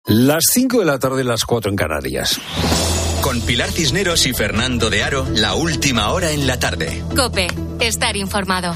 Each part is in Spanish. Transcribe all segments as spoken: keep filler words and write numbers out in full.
Las cinco de la tarde, las cuatro en Canarias. Con Pilar Cisneros y Fernando de Aro, la última hora en la tarde. COPE, estar informado.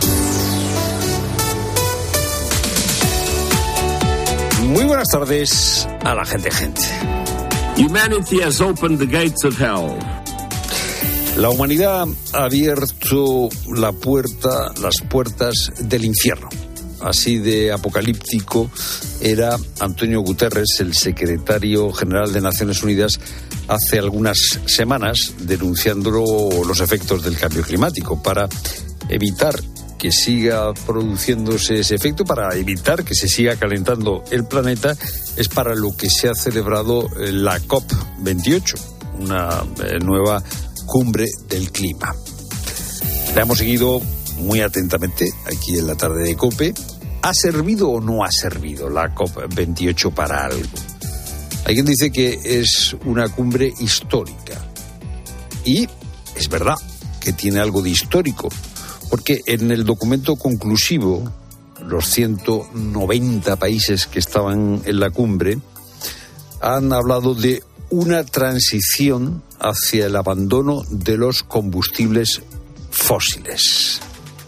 Muy buenas tardes a la gente, gente. Humanity has opened the gates of hell. La humanidad ha abierto la puerta, las puertas del infierno. Así de apocalíptico era Antonio Guterres, el secretario general de Naciones Unidas, hace algunas semanas, denunciando los efectos del cambio climático para evitar que siga produciéndose ese efecto, para evitar que se siga calentando el planeta. Es para lo que se ha celebrado la COP veintiocho, una nueva cumbre del clima. La hemos seguido muy atentamente aquí en la tarde de COPE. ¿Ha servido o no ha servido la COP veintiocho para algo? Hay quien dice que es una cumbre histórica. Y es verdad que tiene algo de histórico, porque en el documento conclusivo, los ciento noventa países que estaban en la cumbre han hablado de una transición hacia el abandono de los combustibles fósiles.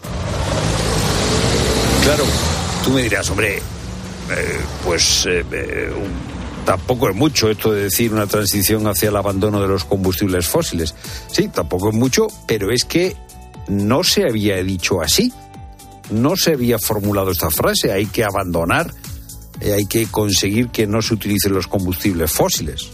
Claro, tú me dirás, hombre, eh, pues eh, eh, tampoco es mucho esto de decir una transición hacia el abandono de los combustibles fósiles. Sí, tampoco es mucho, pero es que no se había dicho así. No se había formulado esta frase. Hay que abandonar, eh, hay que conseguir que no se utilicen los combustibles fósiles.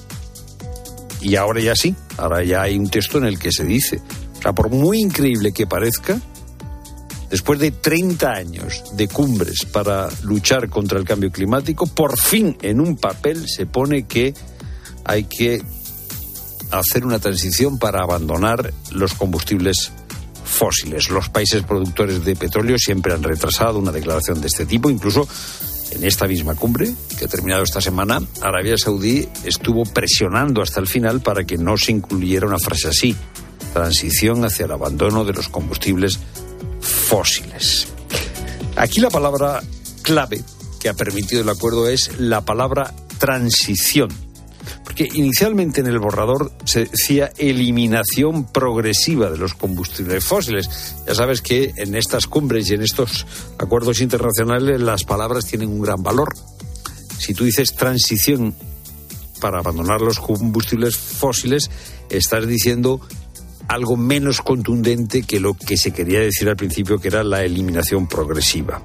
Y ahora ya sí, ahora ya hay un texto en el que se dice. O sea, por muy increíble que parezca, después de treinta años de cumbres para luchar contra el cambio climático, por fin en un papel se pone que hay que hacer una transición para abandonar los combustibles fósiles. Los países productores de petróleo siempre han retrasado una declaración de este tipo. Incluso en esta misma cumbre, que ha terminado esta semana, Arabia Saudí estuvo presionando hasta el final para que no se incluyera una frase así: transición hacia el abandono de los combustibles fósiles. Aquí la palabra clave que ha permitido el acuerdo es la palabra transición, porque inicialmente en el borrador se decía eliminación progresiva de los combustibles fósiles. Ya sabes que en estas cumbres y en estos acuerdos internacionales las palabras tienen un gran valor. Si tú dices transición para abandonar los combustibles fósiles, estás diciendo algo menos contundente que lo que se quería decir al principio, que era la eliminación progresiva.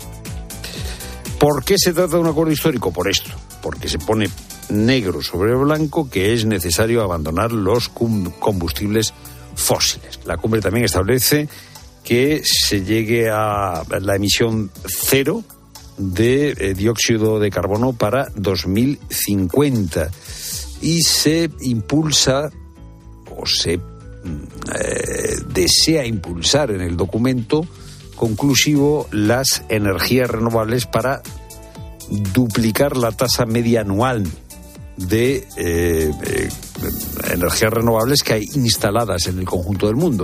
¿Por qué se trata de un acuerdo histórico? Por esto, porque se pone negro sobre blanco que es necesario abandonar los combustibles fósiles. La cumbre también establece que se llegue a la emisión cero de eh, dióxido de carbono para dos mil cincuenta y se impulsa o se Eh, desea impulsar en el documento conclusivo las energías renovables para duplicar la tasa media anual de eh, eh, energías renovables que hay instaladas en el conjunto del mundo.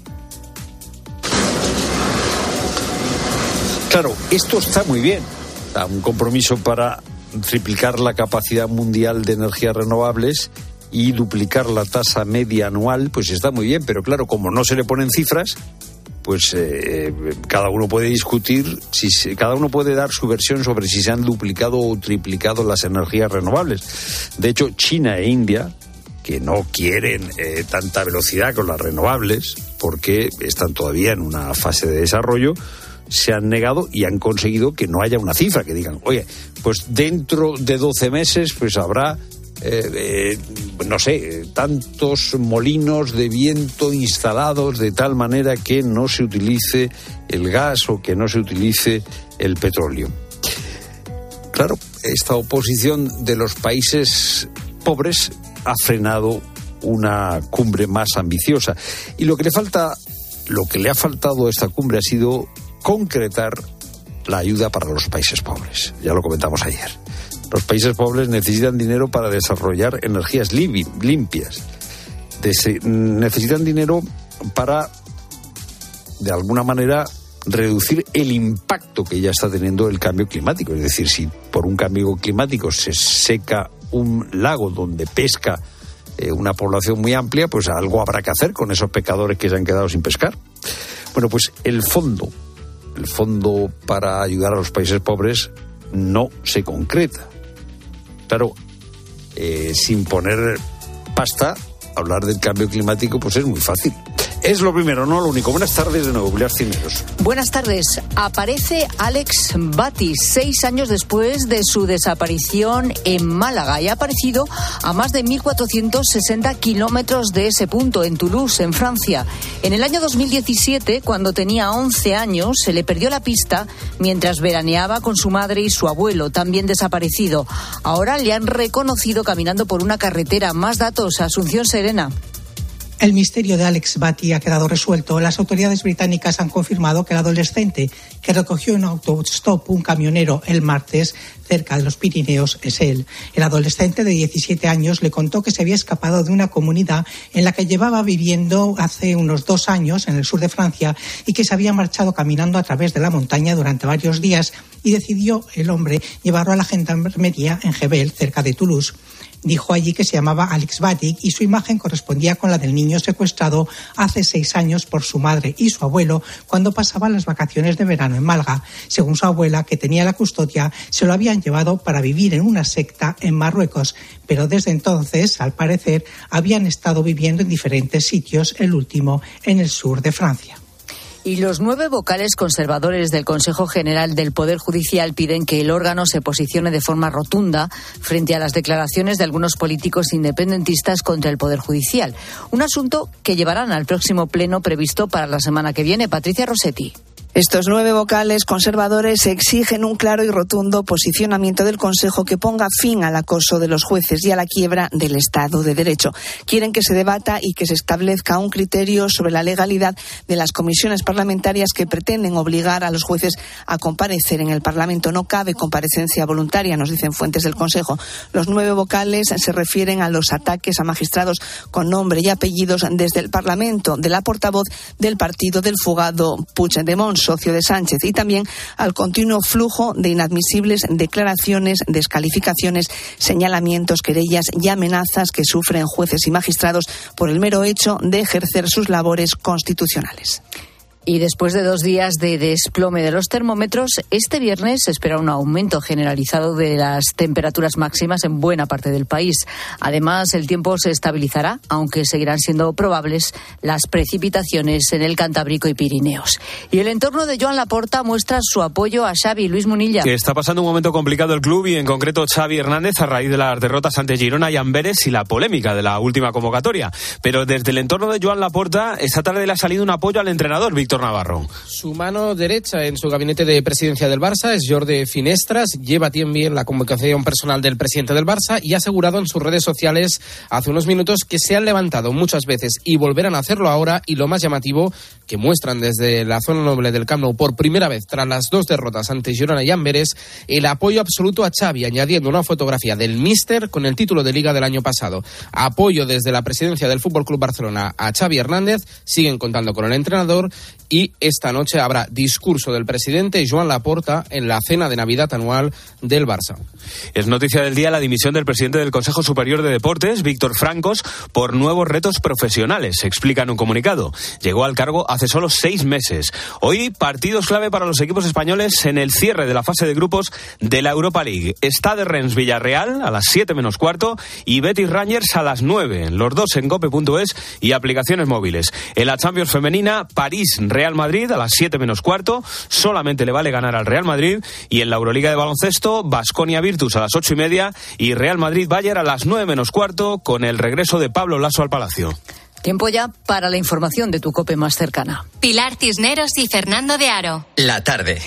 Claro, esto está muy bien, un compromiso para triplicar la capacidad mundial de energías renovables y duplicar la tasa media anual, pues está muy bien, pero claro, como no se le ponen cifras, pues eh, cada uno puede discutir, si se, cada uno puede dar su versión sobre si se han duplicado o triplicado las energías renovables. De hecho, China e India, que no quieren eh, tanta velocidad con las renovables, porque están todavía en una fase de desarrollo, se han negado y han conseguido que no haya una cifra, que digan, oye, pues dentro de doce meses pues habrá Eh, eh, no sé, tantos molinos de viento instalados de tal manera que no se utilice el gas o que no se utilice el petróleo. Claro, esta oposición de los países pobres ha frenado una cumbre más ambiciosa. Y lo que le falta, lo que le ha faltado a esta cumbre ha sido concretar la ayuda para los países pobres. Ya lo comentamos ayer. Los países pobres necesitan dinero para desarrollar energías limpias. Dese- necesitan dinero para, de alguna manera, reducir el impacto que ya está teniendo el cambio climático. Es decir, si por un cambio climático se seca un lago donde pesca eh, una población muy amplia, pues algo habrá que hacer con esos pescadores que se han quedado sin pescar. Bueno, pues el fondo, el fondo para ayudar a los países pobres no se concreta. Claro, eh, sin poner pasta, hablar del cambio climático pues es muy fácil. Es lo primero, no lo único. Buenas tardes de nuevo, Pilar Cisneros. Buenas tardes. Aparece Alex Batis seis años después de su desaparición en Málaga y ha aparecido a más de mil cuatrocientos sesenta kilómetros de ese punto, en Toulouse, en Francia. En el año dos mil diecisiete, cuando tenía once años, se le perdió la pista mientras veraneaba con su madre y su abuelo, también desaparecido. Ahora le han reconocido caminando por una carretera. Más datos, Asunción Serena. El misterio de Alex Batis ha quedado resuelto. Las autoridades británicas han confirmado que el adolescente que recogió en autostop un camionero el martes cerca de los Pirineos es él. El adolescente de diecisiete años le contó que se había escapado de una comunidad en la que llevaba viviendo hace unos dos años en el sur de Francia y que se había marchado caminando a través de la montaña durante varios días y decidió el hombre llevarlo a la gendarmería en Gebel, cerca de Toulouse. Dijo allí que se llamaba Alex Batis y su imagen correspondía con la del niño secuestrado hace seis años por su madre y su abuelo cuando pasaban las vacaciones de verano en Málaga. Según su abuela, que tenía la custodia, se lo habían llevado para vivir en una secta en Marruecos, pero desde entonces, al parecer, habían estado viviendo en diferentes sitios, el último en el sur de Francia. Y los nueve vocales conservadores del Consejo General del Poder Judicial piden que el órgano se posicione de forma rotunda frente a las declaraciones de algunos políticos independentistas contra el Poder Judicial. Un asunto que llevarán al próximo pleno previsto para la semana que viene. Patricia Rossetti. Estos nueve vocales conservadores exigen un claro y rotundo posicionamiento del Consejo que ponga fin al acoso de los jueces y a la quiebra del Estado de Derecho. Quieren que se debata y que se establezca un criterio sobre la legalidad de las comisiones parlamentarias que pretenden obligar a los jueces a comparecer en el Parlamento. No cabe comparecencia voluntaria, nos dicen fuentes del Consejo. Los nueve vocales se refieren a los ataques a magistrados con nombre y apellidos desde el Parlamento, de la portavoz del partido del fugado Puigdemont, socio de Sánchez, y también al continuo flujo de inadmisibles declaraciones, descalificaciones, señalamientos, querellas y amenazas que sufren jueces y magistrados por el mero hecho de ejercer sus labores constitucionales. Y después de dos días de desplome de los termómetros, este viernes se espera un aumento generalizado de las temperaturas máximas en buena parte del país. Además, el tiempo se estabilizará, aunque seguirán siendo probables las precipitaciones en el Cantábrico y Pirineos. Y el entorno de Joan Laporta muestra su apoyo a Xavi. Luis Munilla. Que está pasando un momento complicado el club y en concreto Xavi Hernández a raíz de las derrotas ante Girona y Amberes y la polémica de la última convocatoria. Pero desde el entorno de Joan Laporta, esta tarde le ha salido un apoyo al entrenador, Víctor Navarro. Su mano derecha en su gabinete de presidencia del Barça es Jordi Finestras. Lleva también la convocación personal del presidente del Barça y ha asegurado en sus redes sociales hace unos minutos que se han levantado muchas veces y volverán a hacerlo ahora, y lo más llamativo que muestran desde la zona noble del Camp Nou por primera vez tras las dos derrotas ante Girona y Amberes, el apoyo absoluto a Xavi, añadiendo una fotografía del míster con el título de Liga del año pasado. Apoyo desde la presidencia del F C Barcelona a Xavi Hernández. Siguen contando con el entrenador y esta noche habrá discurso del presidente Joan Laporta en la cena de Navidad anual del Barça. Es noticia del día la dimisión del presidente del Consejo Superior de Deportes, Víctor Francos, por nuevos retos profesionales, explica en un comunicado. Llegó al cargo hace solo seis meses. Hoy, partidos clave para los equipos españoles en el cierre de la fase de grupos de la Europa League. Stade Rennes Villarreal a las siete menos cuarto y Betis Rangers a las nueve. Los dos en cope punto es y aplicaciones móviles. En la Champions femenina, París Real Madrid a las siete menos cuarto. Solamente le vale ganar al Real Madrid. Y en la Euroliga de baloncesto, Baskonia Virtus a las ocho y media y Real Madrid Bayern a las nueve menos cuarto, con el regreso de Pablo Laso al Palacio. Tiempo ya para la información de tu COPE más cercana. Pilar Cisneros y Fernando de Aro. La tarde.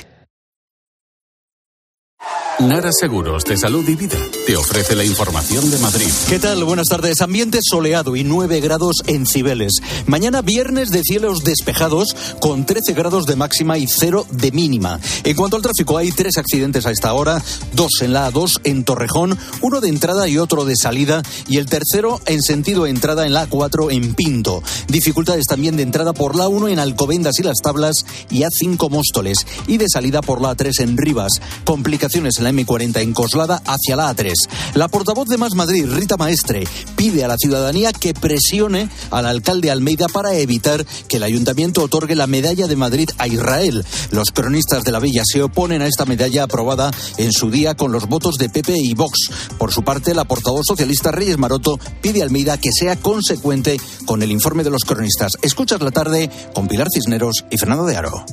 Nara Seguros de Salud y Vida te ofrece la información de Madrid. ¿Qué tal? Buenas tardes. Ambiente soleado y nueve grados en Cibeles. Mañana viernes de cielos despejados con trece grados de máxima y cero de mínima. En cuanto al tráfico, hay tres accidentes a esta hora, dos en la A dos en Torrejón, uno de entrada y otro de salida, y el tercero en sentido entrada en la A cuatro en Pinto. Dificultades también de entrada por la A uno en Alcobendas y Las Tablas y A cinco Móstoles, y de salida por la A tres en Rivas. Complicaciones en en la eme cuarenta en Coslada hacia la a tres. La portavoz de Más Madrid, Rita Maestre, pide a la ciudadanía que presione al alcalde Almeida para evitar que el ayuntamiento otorgue la medalla de Madrid a Israel. Los cronistas de la Villa se oponen a esta medalla aprobada en su día con los votos de P P y Vox. Por su parte, la portavoz socialista Reyes Maroto pide a Almeida que sea consecuente con el informe de los cronistas. Escuchas la tarde con Pilar Cisneros y Fernando de Aro.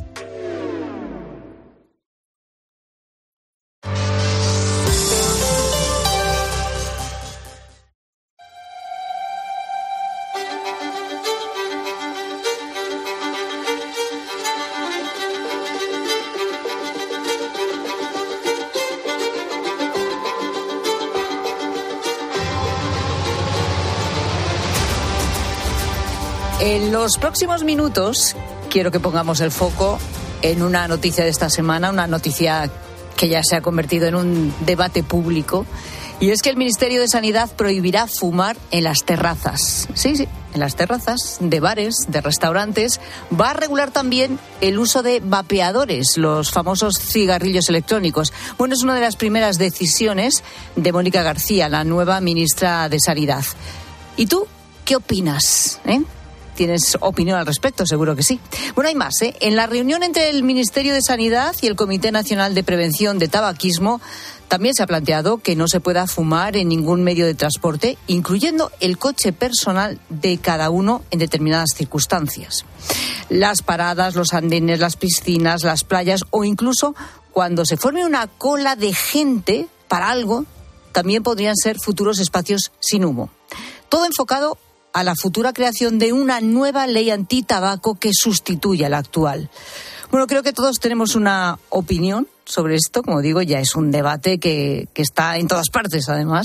En los próximos minutos quiero que pongamos el foco en una noticia de esta semana, una noticia que ya se ha convertido en un debate público, y es que el Ministerio de Sanidad prohibirá fumar en las terrazas. Sí, sí, en las terrazas de bares, de restaurantes. Va a regular también el uso de vapeadores, los famosos cigarrillos electrónicos. Bueno, es una de las primeras decisiones de Mónica García, la nueva ministra de Sanidad. ¿Y tú qué opinas, eh? ¿Tienes opinión al respecto? Seguro que sí. Bueno, hay más, ¿eh? En la reunión entre el Ministerio de Sanidad y el Comité Nacional de Prevención de Tabaquismo también se ha planteado que no se pueda fumar en ningún medio de transporte, incluyendo el coche personal de cada uno en determinadas circunstancias. Las paradas, los andenes, las piscinas, las playas o incluso cuando se forme una cola de gente para algo, también podrían ser futuros espacios sin humo. Todo enfocado a la futura creación de una nueva ley antitabaco que sustituya la actual. Bueno, creo que todos tenemos una opinión sobre esto. Como digo, ya es un debate que, que está en todas partes, además.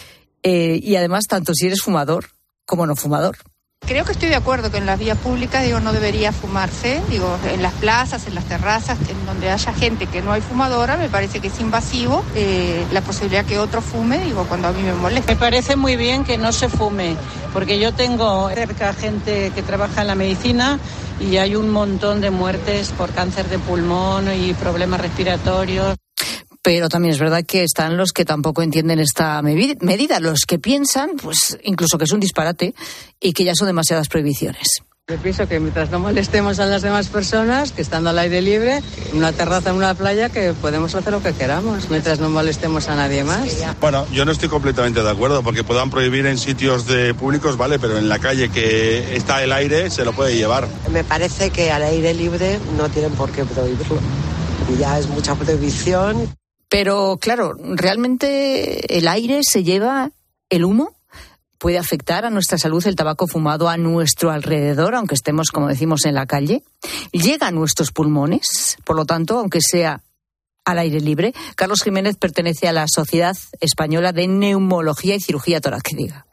Eh, y además, tanto si eres fumador como no fumador. Creo que estoy de acuerdo que en las vías públicas, digo, no debería fumarse. Digo, en las plazas, en las terrazas, en donde haya gente que no hay fumadora, me parece que es invasivo eh, la posibilidad que otro fume, digo, cuando a mí me molesta. Me parece muy bien que no se fume, porque yo tengo cerca gente que trabaja en la medicina y hay un montón de muertes por cáncer de pulmón y problemas respiratorios. Pero también es verdad que están los que tampoco entienden esta medida, los que piensan, pues incluso que es un disparate y que ya son demasiadas prohibiciones. Yo pienso que mientras no molestemos a las demás personas, que estando al aire libre, en una terraza, en una playa, que podemos hacer lo que queramos, mientras no molestemos a nadie más. Bueno, yo no estoy completamente de acuerdo, porque puedan prohibir en sitios de públicos, vale, pero en la calle que está el aire se lo puede llevar. Me parece que al aire libre no tienen por qué prohibirlo. Y ya es mucha prohibición. Pero, claro, ¿realmente el aire se lleva el humo? ¿Puede afectar a nuestra salud el tabaco fumado a nuestro alrededor, aunque estemos, como decimos, en la calle? ¿Llega a nuestros pulmones? Por lo tanto, aunque sea al aire libre. Carlos Jiménez pertenece a la Sociedad Española de Neumología y Cirugía Torácica.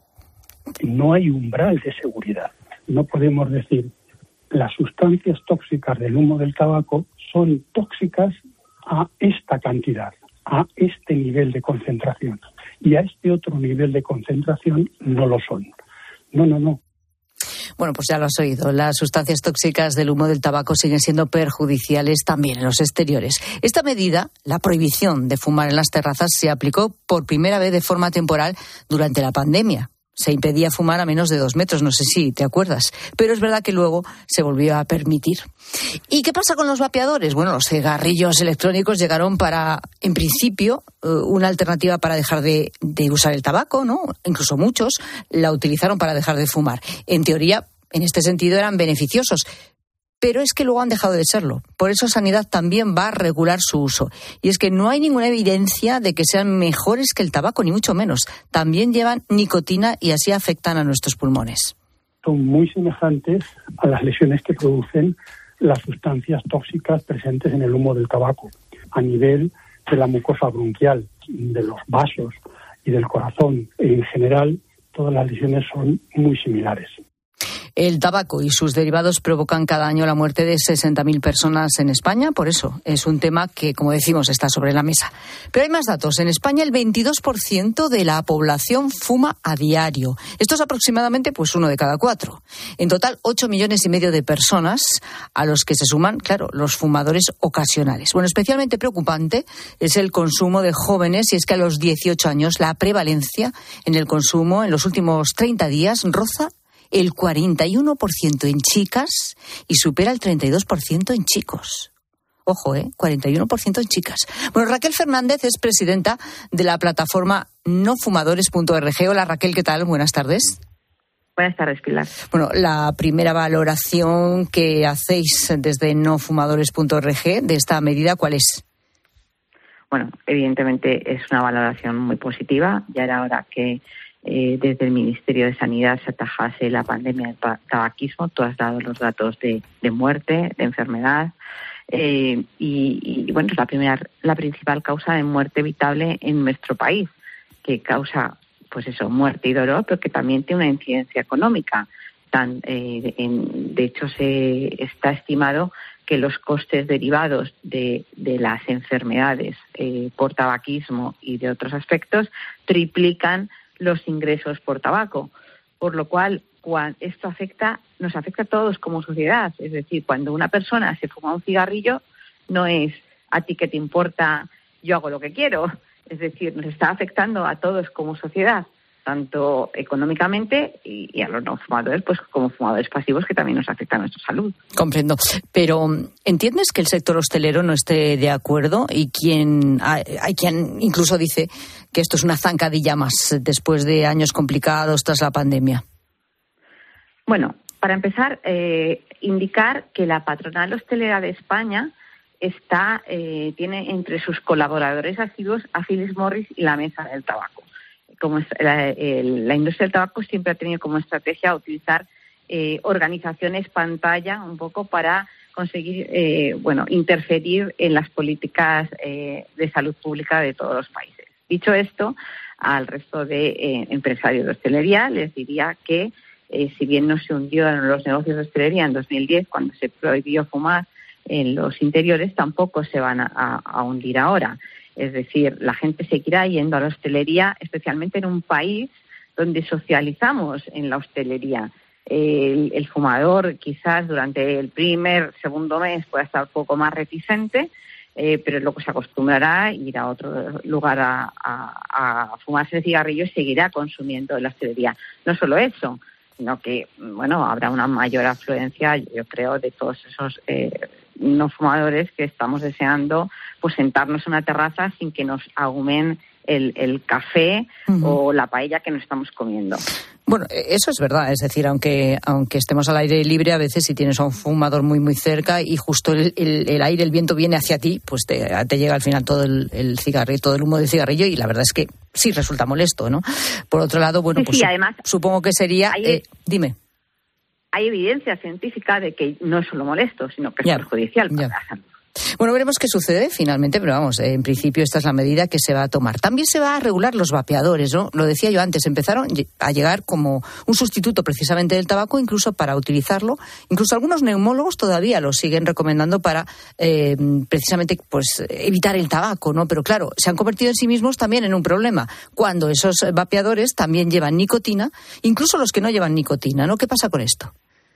No hay umbral de seguridad. No podemos decir las sustancias tóxicas del humo del tabaco son tóxicas a esta cantidad, a este nivel de concentración, y a este otro nivel de concentración no lo son. No, no, no. Bueno, pues ya lo has oído. Las sustancias tóxicas del humo del tabaco siguen siendo perjudiciales también en los exteriores. Esta medida, la prohibición de fumar en las terrazas, se aplicó por primera vez de forma temporal durante la pandemia. Se impedía fumar a menos de dos metros, no sé si te acuerdas. Pero es verdad que luego se volvió a permitir. ¿Y qué pasa con los vapeadores? Bueno, los cigarrillos electrónicos llegaron para, en principio, una alternativa para dejar de, de usar el tabaco, ¿no? Incluso muchos la utilizaron para dejar de fumar. En teoría, en este sentido, eran beneficiosos. Pero es que luego han dejado de serlo. Por eso Sanidad también va a regular su uso. Y es que no hay ninguna evidencia de que sean mejores que el tabaco, ni mucho menos. También llevan nicotina y así afectan a nuestros pulmones. Son muy semejantes a las lesiones que producen las sustancias tóxicas presentes en el humo del tabaco, a nivel de la mucosa bronquial, de los vasos y del corazón. En general, todas las lesiones son muy similares. El tabaco y sus derivados provocan cada año la muerte de sesenta mil personas en España. Por eso es un tema que, como decimos, está sobre la mesa. Pero hay más datos. En España el veintidós por ciento de la población fuma a diario. Esto es aproximadamente pues uno de cada cuatro. En total, ocho millones y medio de personas a los que se suman, claro, los fumadores ocasionales. Bueno, especialmente preocupante es el consumo de jóvenes, y es que a los dieciocho años la prevalencia en el consumo en los últimos treinta días roza el cuarenta y uno por ciento en chicas y supera el treinta y dos por ciento en chicos. Ojo, ¿eh? cuarenta y uno por ciento en chicas. Bueno, Raquel Fernández es presidenta de la plataforma no fumadores punto org. Hola, Raquel, ¿qué tal? Buenas tardes. Buenas tardes, Pilar. Bueno, la primera valoración que hacéis desde no fumadores punto org de esta medida, ¿cuál es? Bueno, evidentemente es una valoración muy positiva. Ya era hora que eh, desde el Ministerio de Sanidad se atajase la pandemia del tabaquismo. Tú has dado los datos de, de muerte, de enfermedad. Eh, y, y bueno, es la primera, la principal causa de muerte evitable en nuestro país, que causa, pues eso, muerte y dolor, pero que también tiene una incidencia económica. Tan, eh, en, de hecho, se está estimado que los costes derivados de, de las enfermedades eh, por tabaquismo y de otros aspectos triplican los ingresos por tabaco, por lo cual cuando esto afecta, nos afecta a todos como sociedad. Es decir, cuando una persona se fuma un cigarrillo, no es a ti que te importa, yo hago lo que quiero. Es decir, nos está afectando a todos como sociedad, tanto económicamente y, y a los no fumadores, pues como fumadores pasivos, que también nos afecta a nuestra salud. Comprendo. Pero ¿entiendes que el sector hostelero no esté de acuerdo? Y quien hay, hay quien incluso dice que esto es una zancadilla más después de años complicados tras la pandemia. Bueno, para empezar, eh, indicar que la patronal hostelera de España está eh, tiene entre sus colaboradores asiduos a Philip Morris y la Mesa del Tabaco. Como es, la, el, la industria del tabaco siempre ha tenido como estrategia utilizar eh, organizaciones pantalla un poco para conseguir, eh, bueno, interferir en las políticas eh, de salud pública de todos los países. Dicho esto, al resto de eh, empresarios de hostelería les diría que eh, si bien no se hundió en los negocios de hostelería en dos mil diez, cuando se prohibió fumar en los interiores, tampoco se van a, a, a hundir ahora. Es decir, la gente seguirá yendo a la hostelería, especialmente en un país donde socializamos en la hostelería. El, el fumador quizás durante el primer, segundo mes pueda estar un poco más reticente, eh, pero luego se acostumbrará a ir a otro lugar a, a, a fumarse el cigarrillo y seguirá consumiendo en la hostelería. No solo eso, sino que bueno, habrá una mayor afluencia, yo creo, de todos esos eh, no fumadores que estamos deseando pues sentarnos en una terraza sin que nos ahumen el, el café uh-huh. o la paella que nos estamos comiendo. Bueno, eso es verdad, es decir, aunque aunque estemos al aire libre, a veces si tienes a un fumador muy muy cerca y justo el, el, el aire, el viento viene hacia ti, pues te, te llega al final todo el, el cigarrillo, todo el humo del cigarrillo, y la verdad es que sí resulta molesto, ¿no? Por otro lado, bueno, sí, pues sí, además, supongo que sería... Hay, eh, dime. Hay evidencia científica de que no es solo molesto, sino que es ya, perjudicial para ya. la salud. Bueno, veremos qué sucede finalmente, pero vamos, en principio esta es la medida que se va a tomar. También se va a regular los vapeadores, ¿no? Lo decía yo antes, empezaron a llegar como un sustituto precisamente del tabaco, incluso para utilizarlo. Incluso algunos neumólogos todavía lo siguen recomendando para eh, precisamente pues evitar el tabaco, ¿no? Pero claro, se han convertido en sí mismos también en un problema, cuando esos vapeadores también llevan nicotina, incluso los que no llevan nicotina, ¿no? ¿Qué pasa con esto?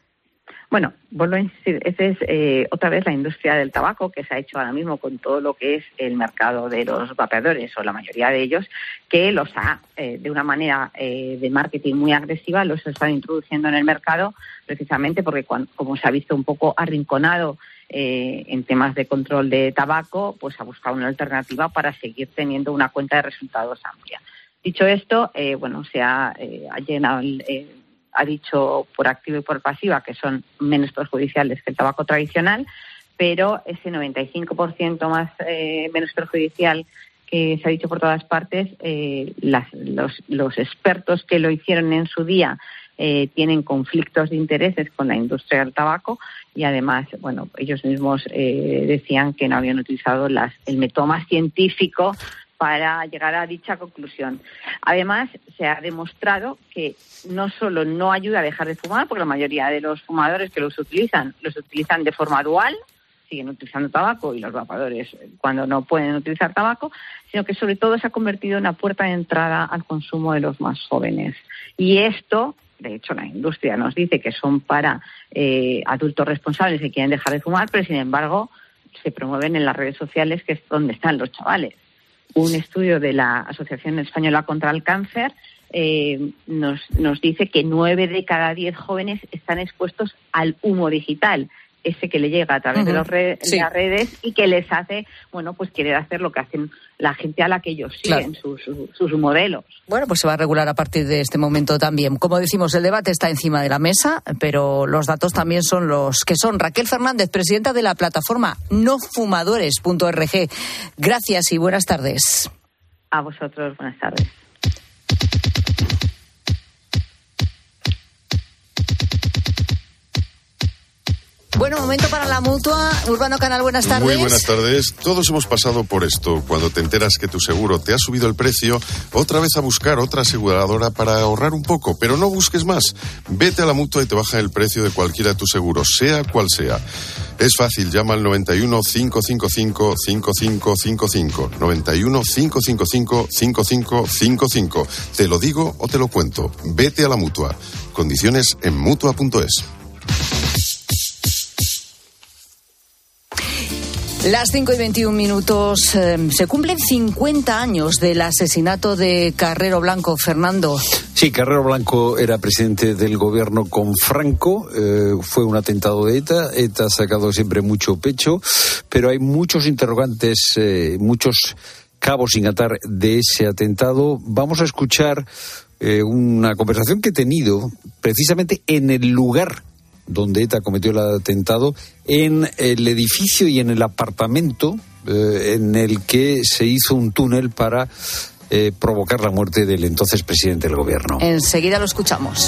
Bueno, vuelvo a insistir, esa es eh, otra vez la industria del tabaco que se ha hecho ahora mismo con todo lo que es el mercado de los vapeadores, o la mayoría de ellos, que los ha, eh, de una manera eh, de marketing muy agresiva, los están introduciendo en el mercado precisamente porque, cuando, como se ha visto un poco arrinconado eh, en temas de control de tabaco, pues ha buscado una alternativa para seguir teniendo una cuenta de resultados amplia. Dicho esto, eh, bueno, se ha, eh, ha llenado el... Eh, ha dicho por activa y por pasiva que son menos perjudiciales que el tabaco tradicional, pero ese noventa y cinco por ciento más eh, menos perjudicial que se ha dicho por todas partes, eh, las, los, los expertos que lo hicieron en su día eh, tienen conflictos de intereses con la industria del tabaco, y además, bueno, ellos mismos eh, decían que no habían utilizado las, el método más científico para llegar a dicha conclusión. Además, se ha demostrado que no solo no ayuda a dejar de fumar, porque la mayoría de los fumadores que los utilizan, los utilizan de forma dual, siguen utilizando tabaco, y los vapeadores cuando no pueden utilizar tabaco, sino que sobre todo se ha convertido en la puerta de entrada al consumo de los más jóvenes. Y esto, de hecho, la industria nos dice que son para eh, adultos responsables que quieren dejar de fumar, pero sin embargo se promueven en las redes sociales, que es donde están los chavales. Un estudio de la Asociación Española contra el Cáncer eh, nos, nos dice que nueve de cada diez jóvenes están expuestos al humo digital, ese que le llega a través uh-huh. de, los re- sí. de las redes y que les hace, bueno, pues querer hacer lo que hacen la gente a la que ellos siguen, claro. sus, sus, sus modelos. Bueno, pues se va a regular a partir de este momento también. Como decimos, el debate está encima de la mesa, pero los datos también son los que son. Raquel Fernández, presidenta de la plataforma no fumadores punto org. Gracias y buenas tardes. A vosotros, buenas tardes. Bueno, momento para la Mutua. Urbano Canal, buenas tardes. Muy buenas tardes. Todos hemos pasado por esto. Cuando te enteras que tu seguro te ha subido el precio, otra vez a buscar otra aseguradora para ahorrar un poco. Pero no busques más. Vete a la Mutua y te baja el precio de cualquiera de tus seguros, sea cual sea. Es fácil, llama al noventa y uno, cinco cinco cinco, cinco cinco cinco cinco. noventa y uno, cinco cinco cinco, cinco cinco cinco cinco. Te lo digo o te lo cuento. Vete a la Mutua. Condiciones en mutua punto es. Las cinco y veintiún minutos. Eh, se cumplen cincuenta años del asesinato de Carrero Blanco, Fernando. Sí, Carrero Blanco era presidente del gobierno con Franco, eh, fue un atentado de ETA, ETA ha sacado siempre mucho pecho, pero hay muchos interrogantes, eh, muchos cabos sin atar de ese atentado. Vamos a escuchar eh, una conversación que he tenido precisamente en el lugar donde ETA cometió el atentado, en el edificio y en el apartamento eh, en el que se hizo un túnel para eh, provocar la muerte del entonces presidente del gobierno. Enseguida lo escuchamos.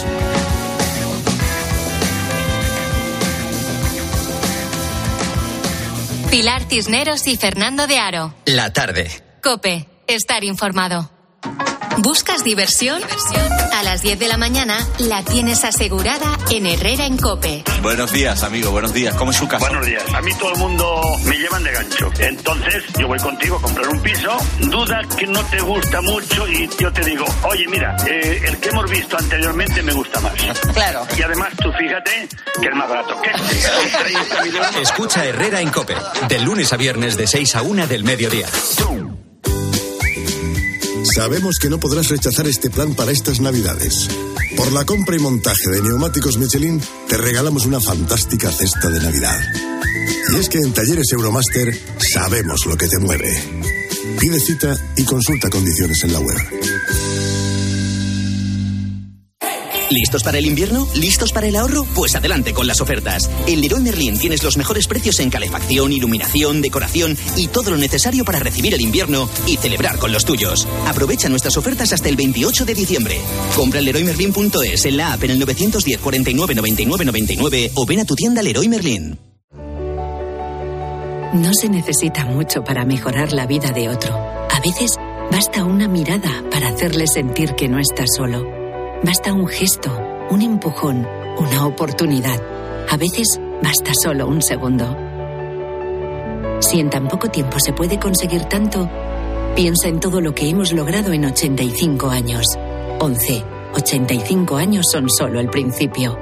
Pilar Cisneros y Fernando de Aro. La tarde. COPE. Estar informado. ¿Buscas diversión? A las diez de la mañana la tienes asegurada en Herrera en COPE. Buenos días, amigo, buenos días. ¿Cómo es su casa? Buenos días. A mí todo el mundo me llevan de gancho. Entonces yo voy contigo a comprar un piso, duda que no te gusta mucho y yo te digo, oye, mira, eh, el que hemos visto anteriormente me gusta más. Claro. Y además tú fíjate que es más barato que este. Escucha Herrera en COPE, de lunes a viernes de seis a una del mediodía. Sabemos que no podrás rechazar este plan para estas Navidades. Por la compra y montaje de neumáticos Michelin, te regalamos una fantástica cesta de Navidad. Y es que en Talleres Euromaster sabemos lo que te mueve. Pide cita y consulta condiciones en la web. ¿Listos para el invierno? ¿Listos para el ahorro? Pues adelante con las ofertas. En Leroy Merlin tienes los mejores precios en calefacción, iluminación, decoración y todo lo necesario para recibir el invierno y celebrar con los tuyos. Aprovecha nuestras ofertas hasta el veintiocho de diciembre. Compra en leroy merlin punto es, en la app, en el nueve diez, cuarenta y nueve, noventa y nueve, noventa y nueve o ven a tu tienda Leroy Merlin. No se necesita mucho para mejorar la vida de otro. A veces basta una mirada para hacerle sentir que no está solo. Basta un gesto, un empujón, una oportunidad. A veces basta solo un segundo. Si en tan poco tiempo se puede conseguir tanto, piensa en todo lo que hemos logrado en ochenta y cinco años. once. ochenta y cinco años son solo el principio.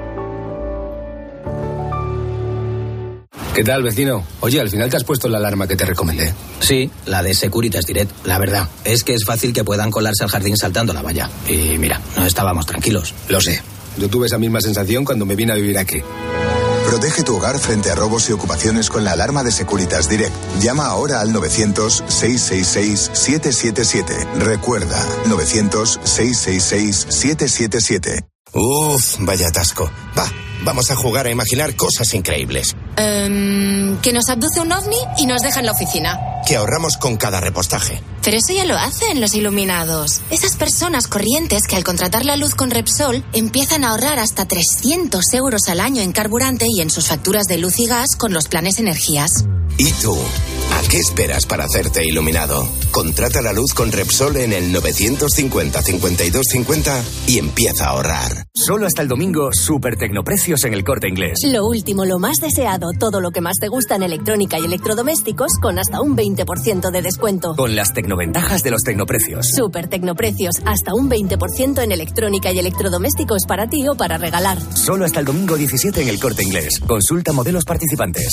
¿Qué tal, vecino? Oye, al final te has puesto la alarma que te recomendé. Sí, la de Securitas Direct. La verdad, es que es fácil que puedan colarse al jardín saltando la valla. Y mira, no estábamos tranquilos. Lo sé. Yo tuve esa misma sensación cuando me vine a vivir aquí. Protege tu hogar frente a robos y ocupaciones con la alarma de Securitas Direct. Llama ahora al novecientos, seiscientos sesenta y seis, setecientos setenta y siete. Recuerda, novecientos, seiscientos sesenta y seis, setecientos setenta y siete. Uf, vaya atasco. Va, vamos a jugar a imaginar cosas increíbles. Um, que nos abduce un ovni y nos deja en la oficina. Que ahorramos con cada repostaje. Pero eso ya lo hacen los iluminados. Esas personas corrientes que al contratar la luz con Repsol empiezan a ahorrar hasta trescientos euros al año en carburante y en sus facturas de luz y gas con los planes energías. ¿Y tú? ¿A qué esperas para hacerte iluminado? Contrata la luz con Repsol en el novecientos cincuenta, cincuenta y dos cincuenta y empieza a ahorrar. Solo hasta el domingo, super tecnoprecios en El Corte Inglés. Lo último, lo más deseado, todo lo que más te gusta en electrónica y electrodomésticos con hasta un veinte por ciento de descuento. Con las tecnoventajas de los tecnoprecios. Super tecnoprecios, hasta un veinte por ciento en electrónica y electrodomésticos para ti o para regalar. Solo hasta el domingo diecisiete en El Corte Inglés. Consulta modelos participantes.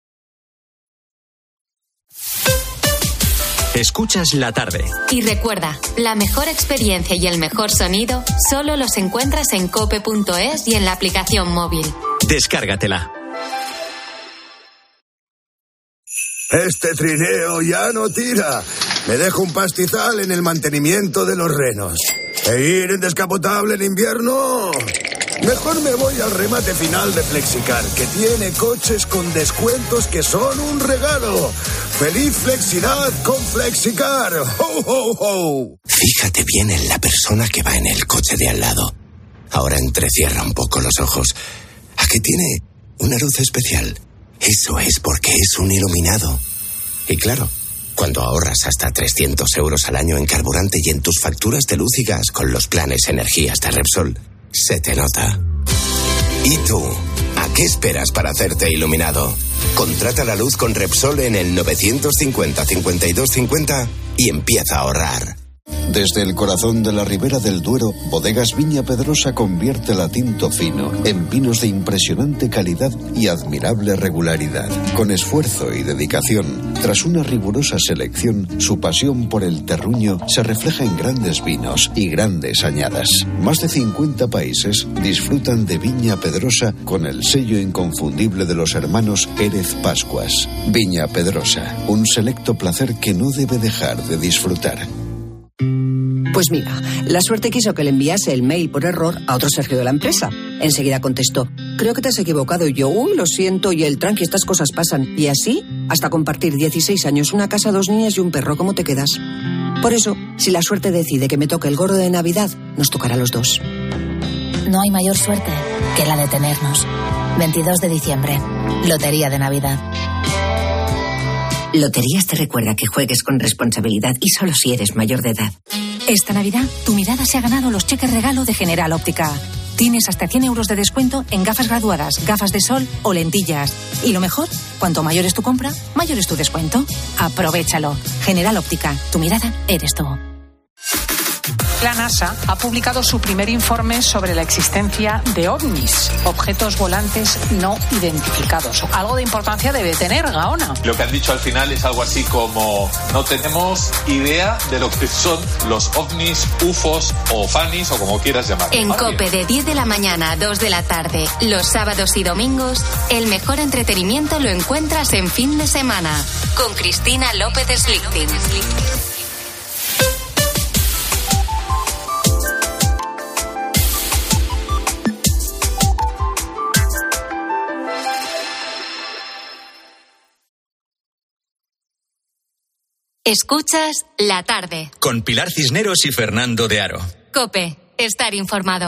Escuchas la tarde. Y recuerda, la mejor experiencia y el mejor sonido solo los encuentras en cope punto es y en la aplicación móvil. Descárgatela. Este trineo ya no tira. Me dejo un pastizal en el mantenimiento de los renos. ¿E ir en descapotable en invierno? Mejor me voy al remate final de Flexicar, que tiene coches con descuentos que son un regalo. ¡Feliz Flexidad con Flexicar! ¡Ho, ho, ho! Fíjate bien en la persona que va en el coche de al lado. Ahora entrecierra un poco los ojos. ¿A qué tiene una luz especial? Eso es porque es un iluminado. Y claro, cuando ahorras hasta trescientos euros al año en carburante y en tus facturas de luz y gas con los planes energías de Repsol, se te nota. ¿Y tú? ¿A qué esperas para hacerte iluminado? Contrata la luz con Repsol en el novecientos cincuenta, cincuenta y dos cincuenta y empieza a ahorrar. Desde el corazón de la Ribera del Duero, Bodegas Viña Pedrosa convierte la tinto fino en vinos de impresionante calidad y admirable regularidad. Con esfuerzo y dedicación, tras una rigurosa selección, su pasión por el terruño se refleja en grandes vinos y grandes añadas. Más de cincuenta países disfrutan de Viña Pedrosa con el sello inconfundible de los hermanos Pérez Pascuas. Viña Pedrosa, un selecto placer que no debe dejar de disfrutar. Pues mira, la suerte quiso que le enviase el mail por error a otro Sergio de la empresa. Enseguida contestó, creo que te has equivocado. Y yo, uy, lo siento, y el tranqui, estas cosas pasan. Y así, hasta compartir dieciséis años, una casa, dos niñas y un perro, ¿cómo te quedas? Por eso, si la suerte decide que me toque el gordo de Navidad, nos tocará a los dos. No hay mayor suerte que la de tenernos. veintidós de diciembre, Lotería de Navidad. Loterías te recuerda que juegues con responsabilidad y solo si eres mayor de edad. Esta Navidad, tu mirada se ha ganado los cheques regalo de General Óptica. Tienes hasta cien euros de descuento en gafas graduadas, gafas de sol o lentillas. Y lo mejor, cuanto mayor es tu compra, mayor es tu descuento. Aprovéchalo. General Óptica, tu mirada eres tú. La NASA ha publicado su primer informe sobre la existencia de ovnis, objetos volantes no identificados. Algo de importancia debe tener, Gaona. Lo que han dicho al final es algo así como: no tenemos idea de lo que son los ovnis, ufos o fanis o como quieras llamarlo. En COPE, de diez de la mañana a dos de la tarde, los sábados y domingos, el mejor entretenimiento lo encuentras en Fin de Semana, con Cristina López Slichting. Escuchas La Tarde. Con Pilar Cisneros y Fernando de Aro. COPE, estar informado.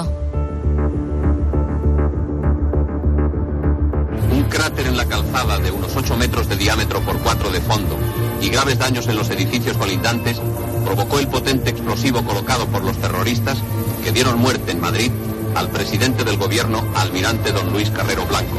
Un cráter en la calzada de unos ocho metros de diámetro por cuatro de fondo y graves daños en los edificios colindantes provocó el potente explosivo colocado por los terroristas que dieron muerte en Madrid al presidente del gobierno, almirante don Luis Carrero Blanco.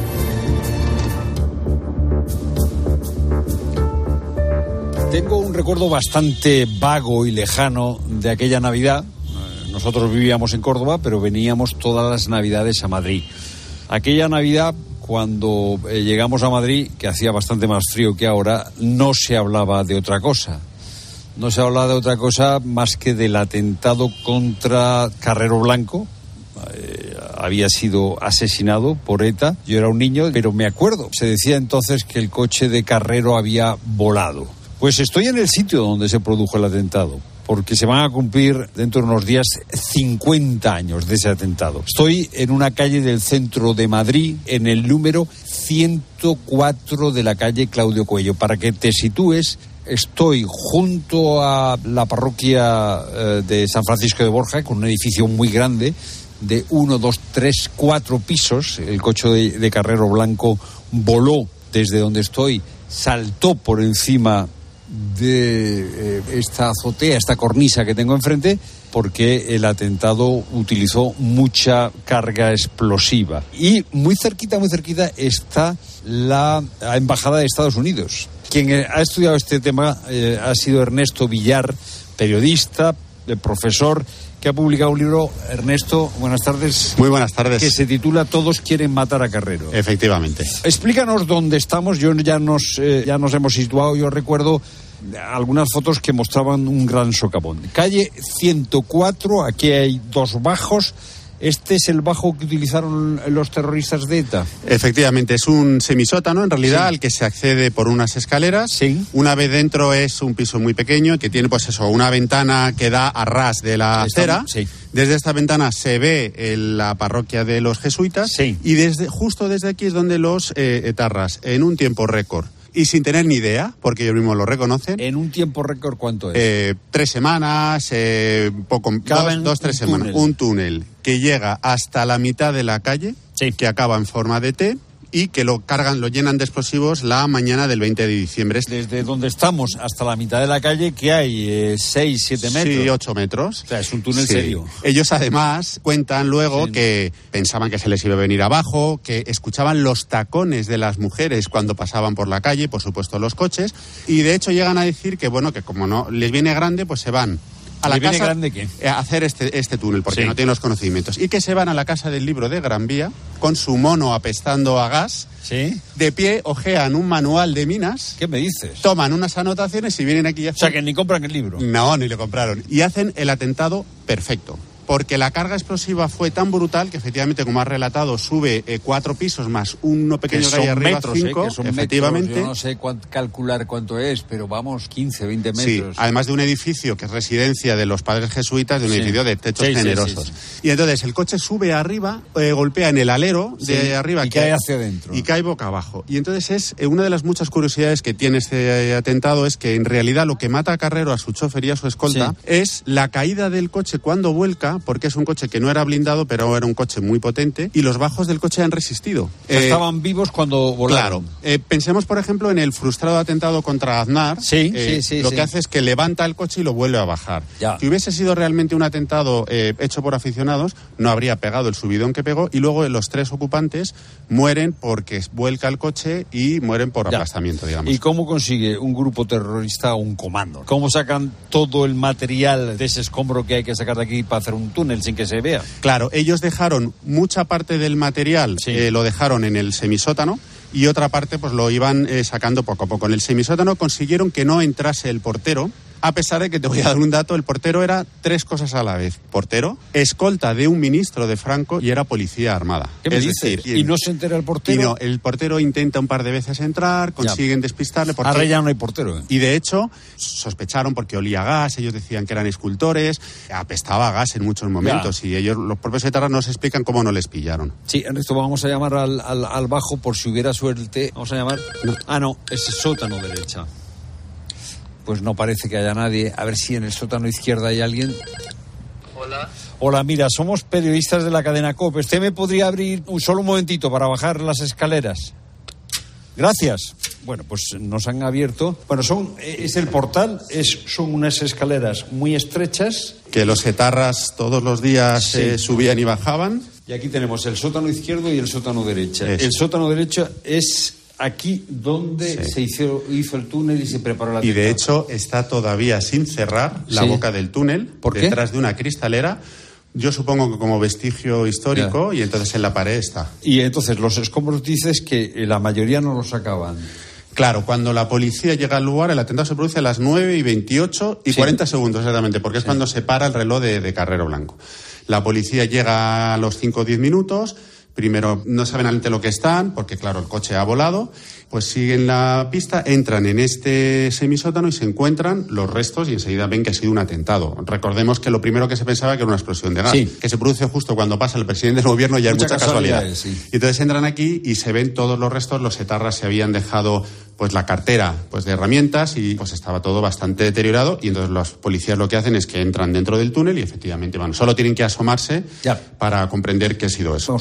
Tengo un recuerdo bastante vago y lejano de aquella Navidad. Nosotros vivíamos en Córdoba, pero veníamos todas las Navidades a Madrid. Aquella Navidad, cuando llegamos a Madrid, que hacía bastante más frío que ahora, no se hablaba de otra cosa. No se hablaba de otra cosa más que del atentado contra Carrero Blanco. Eh, había sido asesinado por ETA. Yo era un niño, pero me acuerdo. Se decía entonces que el coche de Carrero había volado. Pues estoy en el sitio donde se produjo el atentado, porque se van a cumplir dentro de unos días cincuenta años de ese atentado. Estoy en una calle del centro de Madrid, en el número ciento cuatro de la calle Claudio Coello. Para que te sitúes, estoy junto a la parroquia eh, de San Francisco de Borja, con un edificio muy grande de uno, dos, tres, cuatro pisos. El coche de, de Carrero Blanco voló desde donde estoy saltó por encima de eh, esta azotea, esta cornisa que tengo enfrente, porque el atentado utilizó mucha carga explosiva. Y muy cerquita, muy cerquita está la Embajada de Estados Unidos. Quien ha estudiado este tema eh, ha sido Ernesto Villar, periodista, profesor, que ha publicado un libro. Ernesto, buenas tardes. Muy buenas tardes. Que se titula Todos quieren matar a Carrero. Efectivamente. Explícanos dónde estamos. Yo ya nos, eh, ya nos hemos situado. Yo recuerdo algunas fotos que mostraban un gran socavón. Calle ciento cuatro, aquí hay dos bajos. ¿Este es el bajo que utilizaron los terroristas de ETA? Efectivamente, es un semisótano, en realidad, sí, al que se accede por unas escaleras. Sí. Una vez dentro es un piso muy pequeño, que tiene, pues eso, una ventana que da a ras de la acera. Sí. Desde esta ventana se ve en la parroquia de los jesuitas. Sí. Y desde, justo desde aquí es donde los eh, etarras, en un tiempo récord, y sin tener ni idea, porque ellos mismos lo reconocen. ¿En un tiempo récord cuánto es? Eh, tres semanas, eh, poco, dos, dos, tres semanas. Túnel. Un túnel que llega hasta la mitad de la calle, sí, que acaba en forma de T, y que lo cargan, lo llenan de explosivos la mañana del veinte de diciembre. Desde donde estamos hasta la mitad de la calle, que hay eh, seis, siete metros. Sí, ocho metros. O sea, es un túnel sí. serio. Ellos además cuentan luego sí. que pensaban que se les iba a venir abajo, que escuchaban los tacones de las mujeres cuando pasaban por la calle, por supuesto los coches, y de hecho llegan a decir que, bueno, que como no les viene grande, pues se van a la casa grande, ¿qué? a hacer este, este túnel, porque sí. no tienen los conocimientos. Y que se van a la Casa del Libro de Gran Vía, con su mono apestando a gas, sí, de pie, ojean un manual de minas. ¿Qué me dices? Toman unas anotaciones y vienen aquí y hacen... O sea, que ni compran el libro. No, ni lo compraron. Y hacen el atentado perfecto. Porque la carga explosiva fue tan brutal que efectivamente, como has relatado, sube eh, cuatro pisos más uno pequeño que, que hay arriba, metros, cinco, eh, que son efectivamente. Metros. Yo no sé cuánto, calcular cuánto es, pero vamos, quince, veinte metros. Sí, además de un edificio que es residencia de los padres jesuitas, de un sí. edificio de techos sí, generosos. Sí, sí, sí. Y entonces el coche sube arriba, eh, golpea en el alero de sí, arriba. Y que, cae hacia adentro. Y cae boca abajo. Y entonces es eh, una de las muchas curiosidades que tiene este eh, atentado es que en realidad lo que mata a Carrero, a su chofer y a su escolta, sí. es la caída del coche cuando vuelca, porque es un coche que no era blindado, pero era un coche muy potente, y los bajos del coche han resistido. O sea, eh, estaban vivos cuando volaron. Claro. Eh, pensemos, por ejemplo, en el frustrado atentado contra Aznar. Sí, eh, sí, sí. Lo sí. que hace es que levanta el coche y lo vuelve a bajar. Ya. Si hubiese sido realmente un atentado eh, hecho por aficionados, no habría pegado el subidón que pegó, y luego los tres ocupantes mueren porque vuelca el coche y mueren por ya. aplastamiento, digamos. ¿Y cómo consigue un grupo terrorista un comando? ¿Cómo sacan todo el material de ese escombro que hay que sacar de aquí para hacer un túnel sin que se vea? Claro, ellos dejaron mucha parte del material, sí. eh, lo dejaron en el semisótano, y otra parte pues lo iban eh, sacando poco a poco. En el semisótano consiguieron que no entrase el portero, a pesar de que te voy a dar un dato, el portero era tres cosas a la vez. Portero, escolta de un ministro de Franco y era policía armada. ¿Qué me es dices? Decir, ¿Y no se entera el portero? Y no, el portero intenta un par de veces entrar, consiguen ya. despistarle. Porque... Ahora ya no hay portero. ¿eh? Y de hecho, sospecharon porque olía gas, ellos decían que eran escultores, apestaba gas en muchos momentos, ya. y ellos, los propios etarras, nos explican cómo no les pillaron. Sí, Ernesto, vamos a llamar al, al, al bajo por si hubiera suerte. Vamos a llamar... No. Ah, no, es sótano derecha. Pues no parece que haya nadie. A ver si en el sótano izquierda hay alguien. Hola. Hola, mira, somos periodistas de la cadena COPE. ¿Usted me podría abrir un solo un momentito para bajar las escaleras? Gracias. Bueno, pues nos han abierto. Bueno, son es el portal, es son unas escaleras muy estrechas. Que los etarras todos los días sí. eh, subían y bajaban. Y aquí tenemos el sótano izquierdo y el sótano derecha. Eso. El sótano derecho es... aquí donde sí. se hizo, hizo el túnel y se preparó la Y de hecho está todavía sin cerrar la sí. boca del túnel, ¿Por qué? detrás de una cristalera. Yo supongo que como vestigio histórico, ya. y entonces en la pared está. Y entonces los escombros dices que la mayoría no los sacaban. Claro, cuando la policía llega al lugar, el atentado se produce a las nueve y veintiocho y sí. cuarenta segundos exactamente, porque es sí. cuando se para el reloj de, de Carrero Blanco. La policía llega a los cinco o diez minutos. Primero, no saben ante lo que están, porque claro, el coche ha volado, pues siguen la pista, entran en este semisótano y se encuentran los restos y enseguida ven que ha sido un atentado. Recordemos que lo primero que se pensaba que era una explosión de gas, sí. que se produce justo cuando pasa el presidente del gobierno, ya hay mucha casualidad. Sí. Y entonces entran aquí y se ven todos los restos, los etarras se habían dejado pues la cartera pues de herramientas y pues estaba todo bastante deteriorado, y entonces los policías lo que hacen es que entran dentro del túnel y efectivamente, bueno, solo tienen que asomarse ya. para comprender qué ha sido eso. Vamos a ver, la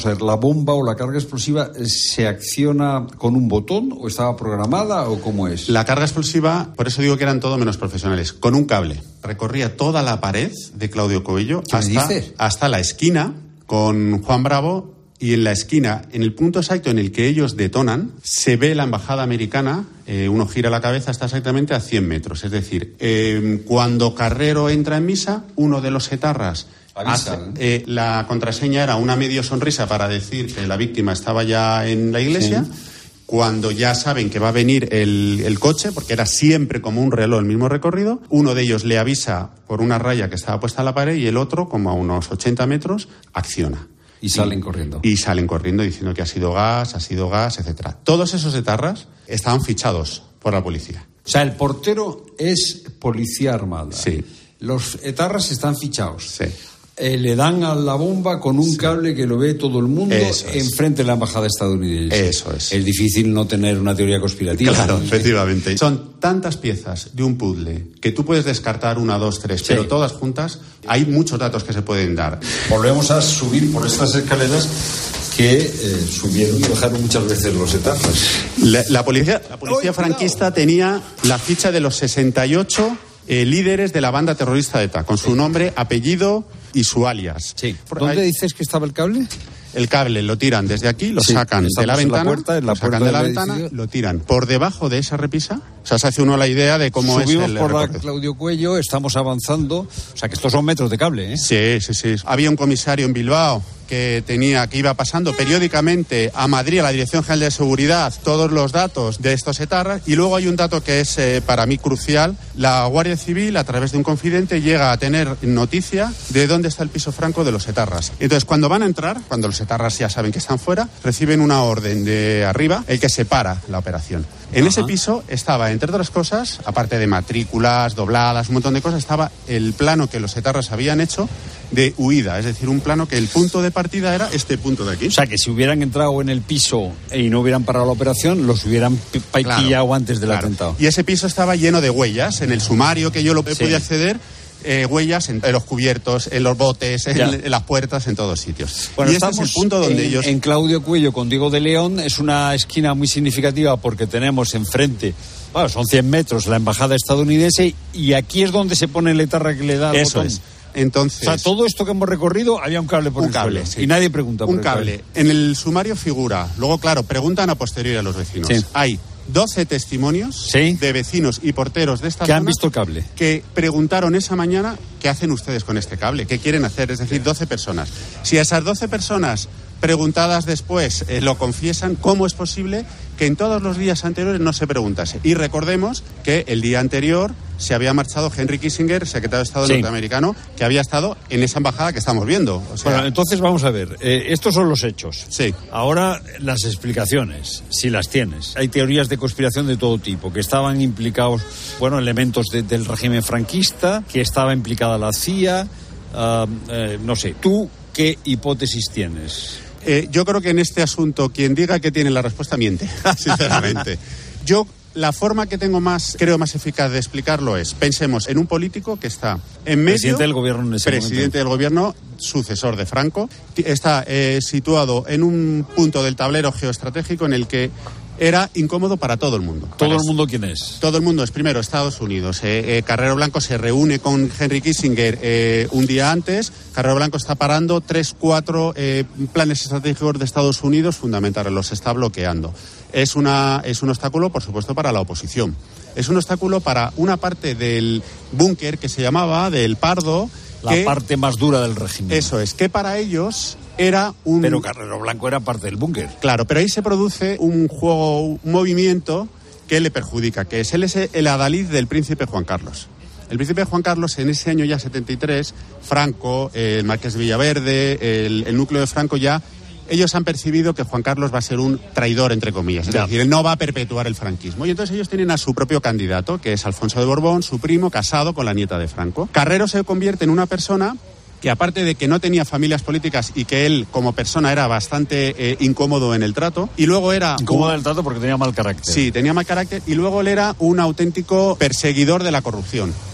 bomba o la carga explosiva se acciona con un botón o estaba programada o cómo es? La carga explosiva, por eso digo que eran todo menos profesionales, con un cable. Recorría toda la pared de Claudio Coello hasta, hasta la esquina con Juan Bravo, y en la esquina, en el punto exacto en el que ellos detonan, se ve la embajada americana. Eh, uno gira la cabeza, está exactamente a cien metros. Es decir, eh, cuando Carrero entra en misa, uno de los etarras hace, eh, la contraseña era una medio sonrisa para decir que la víctima estaba ya en la iglesia. Sí. Cuando ya saben que va a venir el, el coche, porque era siempre como un reloj el mismo recorrido, uno de ellos le avisa por una raya que estaba puesta en la pared y el otro, como a unos ochenta metros, acciona. Y salen y, corriendo. Y salen corriendo diciendo que ha sido gas, ha sido gas, etcétera. Todos esos etarras estaban fichados por la policía. O sea, el portero es policía armada. Sí. Los etarras están fichados. Sí. Eh, le dan a la bomba con un sí. cable que lo ve todo el mundo enfrente de la embajada estadounidense. Eso es. Es difícil no tener una teoría conspirativa. Claro, ¿no? Efectivamente. Son tantas piezas de un puzzle que tú puedes descartar una, dos, tres, sí. pero todas juntas, hay muchos datos que se pueden dar. Volvemos a subir por estas escaleras que eh, subieron y bajaron muchas veces los etarras. La, la policía, la policía franquista tenía la ficha de los sesenta y ocho eh, líderes de la banda terrorista ETA, con su nombre, apellido y su alias. Sí. ¿Dónde Hay... dices que estaba el cable? El cable lo tiran desde aquí, lo sí, sacan de la ventana, la puerta, la lo sacan de la ventana, lo tiran por debajo de esa repisa. O sea, se hace uno la idea de cómo Subimos es el por recorrido. La Claudio Cuello, estamos avanzando. O sea, que estos son metros de cable, ¿eh? Sí, sí, sí. Había un comisario en Bilbao que tenía que iba pasando periódicamente a Madrid, a la Dirección General de Seguridad, todos los datos de estos etarras. Y luego hay un dato que es eh, para mí crucial. La Guardia Civil, a través de un confidente, llega a tener noticia de dónde está el piso franco de los etarras. Entonces, cuando van a entrar, cuando los etarras ya saben que están fuera, reciben una orden de arriba, el que separa la operación. En Ajá. ese piso estaba, entre otras cosas, aparte de matrículas, dobladas, un montón de cosas, estaba el plano que los etarras habían hecho de huida, es decir, un plano que el punto de partida era este punto de aquí. O sea, que si hubieran entrado en el piso y no hubieran parado la operación, los hubieran p- pillado claro, antes del claro. atentado. Y ese piso estaba lleno de huellas. En el sumario que yo lo sí. podía acceder, eh, huellas en, en los cubiertos, en los botes, en, en las puertas, en todos sitios. Bueno, y este es el punto donde en, ellos... en Claudio Cuello con Diego de León es una esquina muy significativa porque tenemos enfrente... Bueno, son cien metros la embajada estadounidense y aquí es donde se pone el etarra que le da al Eso botón. Es. Entonces, o sea, todo esto que hemos recorrido había un cable por un el cable, suelo sí. y nadie pregunta por un el cable. cable. En el sumario figura, luego claro, preguntan a posteriori a los vecinos. Sí. Hay doce testimonios ¿Sí? de vecinos y porteros de esta que zona han visto el cable, que preguntaron esa mañana qué hacen ustedes con este cable, qué quieren hacer, es decir, doce personas. Si a esas doce personas preguntadas después eh, lo confiesan, ¿cómo es posible que en todos los días anteriores no se preguntase? Y recordemos que el día anterior se había marchado Henry Kissinger, secretario de Estado sí. norteamericano, que había estado en esa embajada que estamos viendo. O sea... Bueno, entonces vamos a ver, eh, estos son los hechos. Sí. Ahora las explicaciones, si las tienes. Hay teorías de conspiración de todo tipo, que estaban implicados, bueno, elementos de, del régimen franquista, que estaba implicada la C I A, uh, eh, no sé, ¿tú qué hipótesis tienes? Eh, yo creo que en este asunto quien diga que tiene la respuesta miente, sinceramente. Yo la forma que tengo más, creo más eficaz de explicarlo es, pensemos en un político que está en medio... Presidente del gobierno en ese Presidente momento. del gobierno, sucesor de Franco, está eh, situado en un punto del tablero geoestratégico en el que era incómodo para todo el mundo. ¿Todo el mundo quién es? Todo el mundo es, primero, Estados Unidos. Eh, eh, Carrero Blanco se reúne con Henry Kissinger eh, un día antes. Carrero Blanco está parando tres, cuatro eh, planes estratégicos de Estados Unidos fundamentales, los está bloqueando. Es, una, es un obstáculo, por supuesto, para la oposición. Es un obstáculo para una parte del búnker que se llamaba, del Pardo. La que, parte más dura del régimen. Eso es, que para ellos... Era un... Pero Carrero Blanco era parte del búnker. Claro, pero ahí se produce un juego, un movimiento que le perjudica, que es él es el adalid del príncipe Juan Carlos. El príncipe Juan Carlos, en ese año ya setenta y tres, Franco, el Marqués de Villaverde, el, el núcleo de Franco ya, ellos han percibido que Juan Carlos va a ser un traidor, entre comillas. Es ya. decir, él no va a perpetuar el franquismo. Y entonces ellos tienen a su propio candidato, que es Alfonso de Borbón, su primo, casado con la nieta de Franco. Carrero se convierte en una persona... que aparte de que no tenía familias políticas y que él como persona era bastante eh, incómodo en el trato, y luego era... Incómodo en el trato porque tenía mal carácter. Sí, tenía mal carácter, y luego él era un auténtico perseguidor de la corrupción.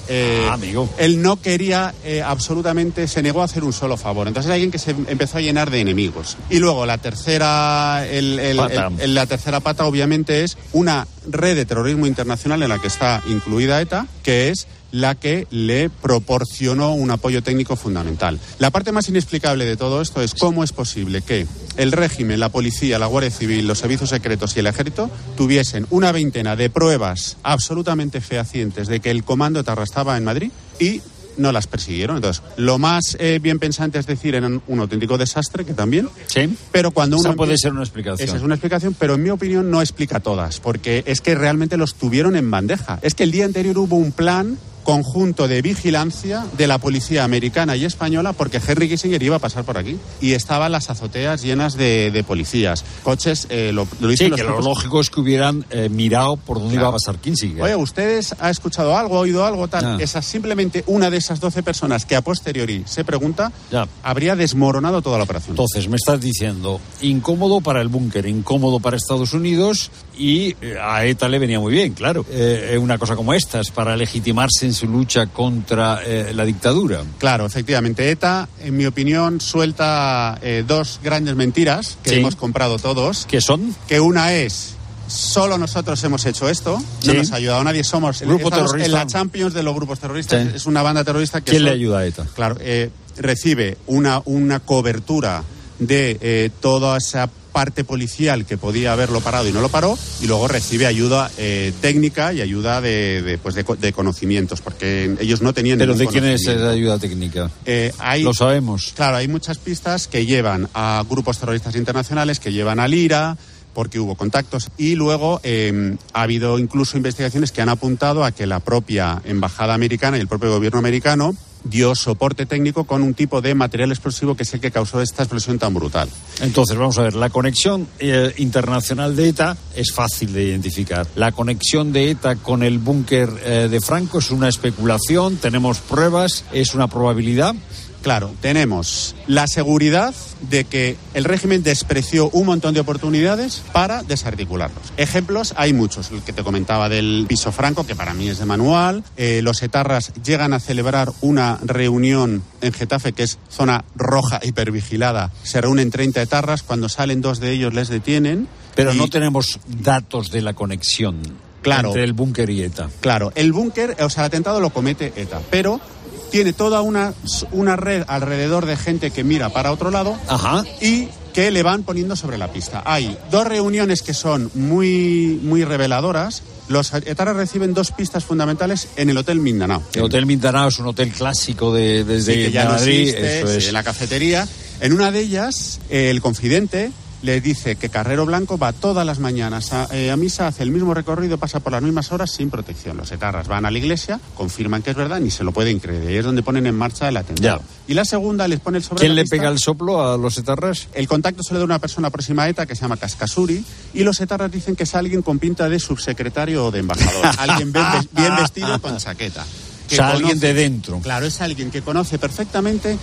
eh, ah, amigo. él no quería eh, absolutamente, se negó a hacer un solo favor. Entonces es alguien que se empezó a llenar de enemigos. Y luego la tercera, el, el, pata. el, el, la tercera pata obviamente es una red de terrorismo internacional en la que está incluida ETA, que es la que le proporcionó un apoyo técnico fundamental. La parte más inexplicable de todo esto es cómo es posible que el régimen, la policía, la Guardia Civil, los servicios secretos y el ejército tuviesen una veintena de pruebas absolutamente fehacientes de que el comando ETA estaba en Madrid y no las persiguieron. Entonces, lo más eh, bien pensante es decir, eran un auténtico desastre, que también. Sí. Pero cuando uno Esa puede empieza, ser una explicación. Esa es una explicación, pero en mi opinión no explica todas, porque es que realmente los tuvieron en bandeja. Es que el día anterior hubo un plan conjunto de vigilancia de la policía americana y española, porque Henry Kissinger iba a pasar por aquí y estaban las azoteas llenas de, de policías, coches, eh, lo, lo dicen sí, los que propios... lo lógico es que hubieran eh, mirado por dónde claro. iba a pasar Kissinger. Oye, ¿ustedes ha escuchado algo, ha oído algo tal? Ah. Esa simplemente una de esas doce personas que a posteriori se pregunta, ya. habría desmoronado toda la operación. Entonces, me estás diciendo, incómodo para el búnker, incómodo para Estados Unidos, y a ETA le venía muy bien, claro. Eh, una cosa como esta es para legitimarse en su lucha contra eh, la dictadura. Claro, efectivamente. ETA, en mi opinión, suelta eh, dos grandes mentiras que sí. hemos comprado todos. ¿Qué son? Que una es... Solo nosotros hemos hecho esto, sí. no nos ha ayudado nadie, somos grupo terrorista. En la Champions de los grupos terroristas, sí. es una banda terrorista que... ¿Quién son, le ayuda a ETA? Claro, eh, recibe una, una cobertura de eh, toda esa parte policial que podía haberlo parado y no lo paró, y luego recibe ayuda eh, técnica y ayuda de, de, pues de, de conocimientos, porque ellos no tenían... ¿Pero de quién es esa ayuda técnica? Eh, hay, Lo sabemos. Claro, hay muchas pistas que llevan a grupos terroristas internacionales, que llevan al IRA, porque hubo contactos, y luego eh, ha habido incluso investigaciones que han apuntado a que la propia embajada americana y el propio gobierno americano dio soporte técnico con un tipo de material explosivo que es el que causó esta explosión tan brutal. Entonces, vamos a ver, la conexión eh, internacional de ETA es fácil de identificar. La conexión de ETA con el búnker eh, de Franco es una especulación, tenemos pruebas, es una probabilidad. Claro, tenemos la seguridad de que el régimen despreció un montón de oportunidades para desarticularlos. Ejemplos hay muchos, el que te comentaba del piso Franco, que para mí es de manual. Eh, los etarras llegan a celebrar una reunión en Getafe, que es zona roja hipervigilada. Se reúnen treinta etarras, cuando salen dos de ellos les detienen. Pero y... no tenemos datos de la conexión claro, entre el búnker y ETA. Claro, el búnker, o sea, el atentado lo comete ETA, pero... tiene toda una, una red alrededor de gente que mira para otro lado. Ajá. Y que le van poniendo sobre la pista. Hay dos reuniones que son muy, muy reveladoras. Los etarras reciben dos pistas fundamentales en el Hotel Mindanao. El Hotel Mindanao es un hotel clásico de, desde sí, que ya Madrid. No existe, eso es. Sí, en la cafetería. En una de ellas, eh, el confidente le dice que Carrero Blanco va todas las mañanas a, eh, a misa, hace el mismo recorrido, pasa por las mismas horas sin protección. Los etarras van a la iglesia, confirman que es verdad, ni se lo pueden creer. Y es donde ponen en marcha el atentado. Ya. Y la segunda les pone el sobre ¿Quién la le pista. pega el soplo a los etarras? El contacto se le da a una persona próxima a ETA que se llama Cascasuri, y los etarras dicen que es alguien con pinta de subsecretario o de embajador. Alguien bien, bien vestido con chaqueta. O sea, alguien de dentro. Claro, es alguien que conoce perfectamente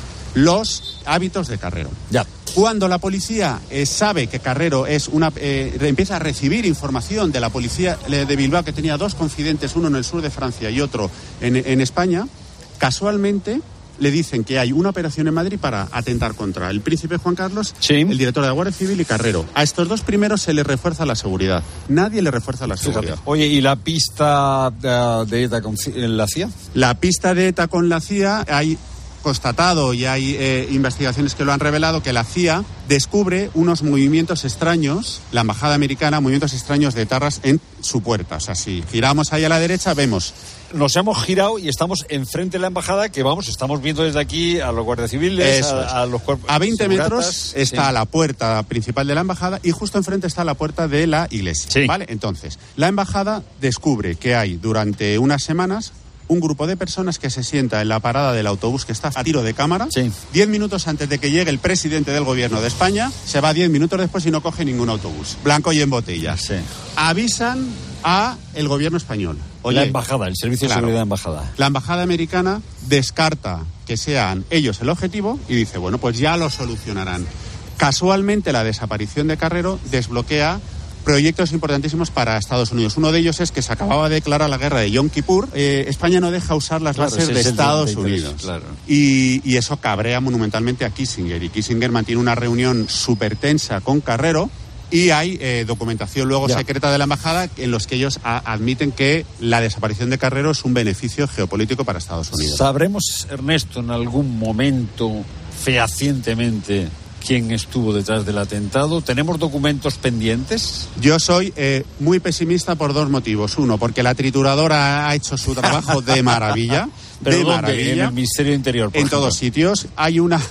los hábitos de Carrero. Ya. Cuando la policía eh, sabe que Carrero es una eh, empieza a recibir información de la policía de Bilbao, que tenía dos confidentes, uno en el sur de Francia y otro en, en España, casualmente le dicen que hay una operación en Madrid para atentar contra el príncipe Juan Carlos, sí. el director de la Guardia Civil y Carrero. A estos dos primeros se les refuerza la seguridad. Nadie le refuerza la seguridad. Fíjate. Oye, ¿y la pista de, de ETA con la C I A? La pista de ETA con la C I A hay constatado y hay eh, investigaciones que lo han revelado, que la C I A descubre unos movimientos extraños, la embajada americana, movimientos extraños de etarras en su puerta. O sea, si giramos ahí a la derecha, vemos... Nos hemos girado y estamos enfrente de la embajada, que vamos, estamos viendo desde aquí a los guardias civiles, a, a los cuerpos... A veinte seguratas, metros está sí. la puerta principal de la embajada y justo enfrente está la puerta de la iglesia. Sí. ¿Vale? Entonces, la embajada descubre que hay durante unas semanas un grupo de personas que se sienta en la parada del autobús que está a tiro de cámara. Sí. Diez minutos antes de que llegue el presidente del gobierno de España, se va diez minutos después y no coge ningún autobús. Blanco y en botella. Sí. Avisan a el gobierno español. Oye, la embajada, el servicio claro, de seguridad de embajada. La embajada americana descarta que sean ellos el objetivo y dice, bueno, pues ya lo solucionarán. Casualmente la desaparición de Carrero desbloquea proyectos importantísimos para Estados Unidos. Uno de ellos es que se acababa de declarar la guerra de Yom Kippur. Eh, España no deja usar las claro, bases de Estados Unidos. Claro. Y, y eso cabrea monumentalmente a Kissinger. Y Kissinger mantiene una reunión súper tensa con Carrero. Y hay eh, documentación luego ya. secreta de la embajada en los que ellos a, admiten que la desaparición de Carrero es un beneficio geopolítico para Estados Unidos. ¿Sabremos, Ernesto, en algún momento fehacientemente quién estuvo detrás del atentado? ¿Tenemos documentos pendientes? Yo soy eh, muy pesimista por dos motivos. Uno, porque la trituradora ha hecho su trabajo de maravilla. ¿Pero de dónde? maravilla. En el Ministerio Interior, por En ejemplo. todos sitios. Hay una...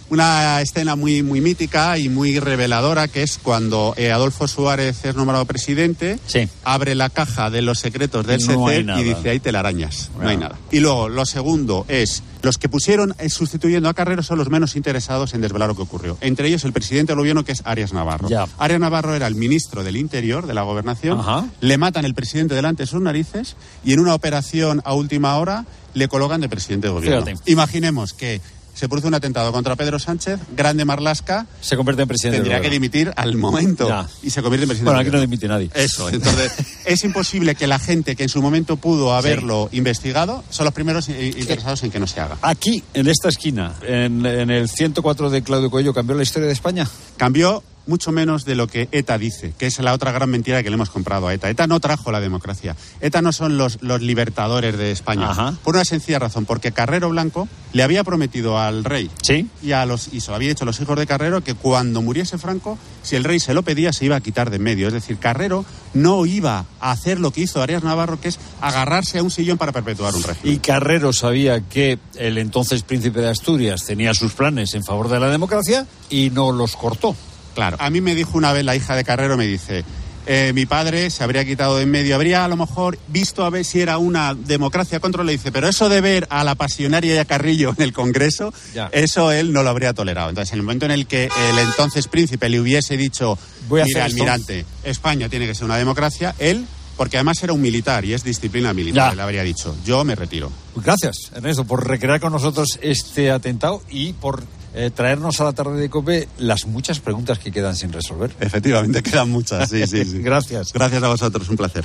Una escena muy muy mítica y muy reveladora, que es cuando eh, Adolfo Suárez es nombrado presidente, sí. abre la caja de los secretos del no C C y dice, hay telarañas, no. no hay nada. Y luego, lo segundo es, los que pusieron eh, sustituyendo a Carrero son los menos interesados en desvelar lo que ocurrió. Entre ellos el presidente del gobierno, que es Arias Navarro. Ya. Arias Navarro era el ministro del Interior, de la Gobernación, Ajá. le matan el presidente delante de sus narices y en una operación a última hora le colocan de presidente del gobierno. Fíjate. Imaginemos que se produce un atentado contra Pedro Sánchez, Grande Marlaska se convierte en presidente. Tendría que dimitir al momento ya. y se convierte en presidente. Bueno, aquí no dimite nadie. Eso, entonces es imposible que la gente que en su momento pudo haberlo sí. investigado son los primeros interesados en que no se haga. Aquí, en esta esquina, en, en el ciento cuatro de Claudio Coello, ¿cambió la historia de España? Cambió mucho menos de lo que ETA dice, que es la otra gran mentira que le hemos comprado a ETA. ETA no trajo la democracia. ETA no son los, los libertadores de España. Ajá. Por una sencilla razón, porque Carrero Blanco le había prometido al rey ¿Sí? y, a los, y se lo había dicho a los hijos de Carrero que cuando muriese Franco, si el rey se lo pedía, se iba a quitar de en medio. Es decir, Carrero no iba a hacer lo que hizo Arias Navarro, que es agarrarse a un sillón para perpetuar un régimen. Y Carrero sabía que el entonces príncipe de Asturias tenía sus planes en favor de la democracia y no los cortó. Claro. A mí me dijo una vez la hija de Carrero, me dice, eh, mi padre se habría quitado de en medio, habría a lo mejor visto a ver si era una democracia contra, le dice, pero eso de ver a la pasionaria y a Carrillo en el Congreso, ya. eso él no lo habría tolerado. Entonces, en el momento en el que el entonces príncipe le hubiese dicho, Voy a mira, almirante, España tiene que ser una democracia, él, porque además era un militar y es disciplina militar, ya. le habría dicho, yo me retiro. Gracias, Ernesto, por recrear con nosotros este atentado y por Eh, traernos a la tarde de COPE las muchas preguntas que quedan sin resolver. Efectivamente, quedan muchas, sí, sí, sí. Gracias. Gracias a vosotros, un placer.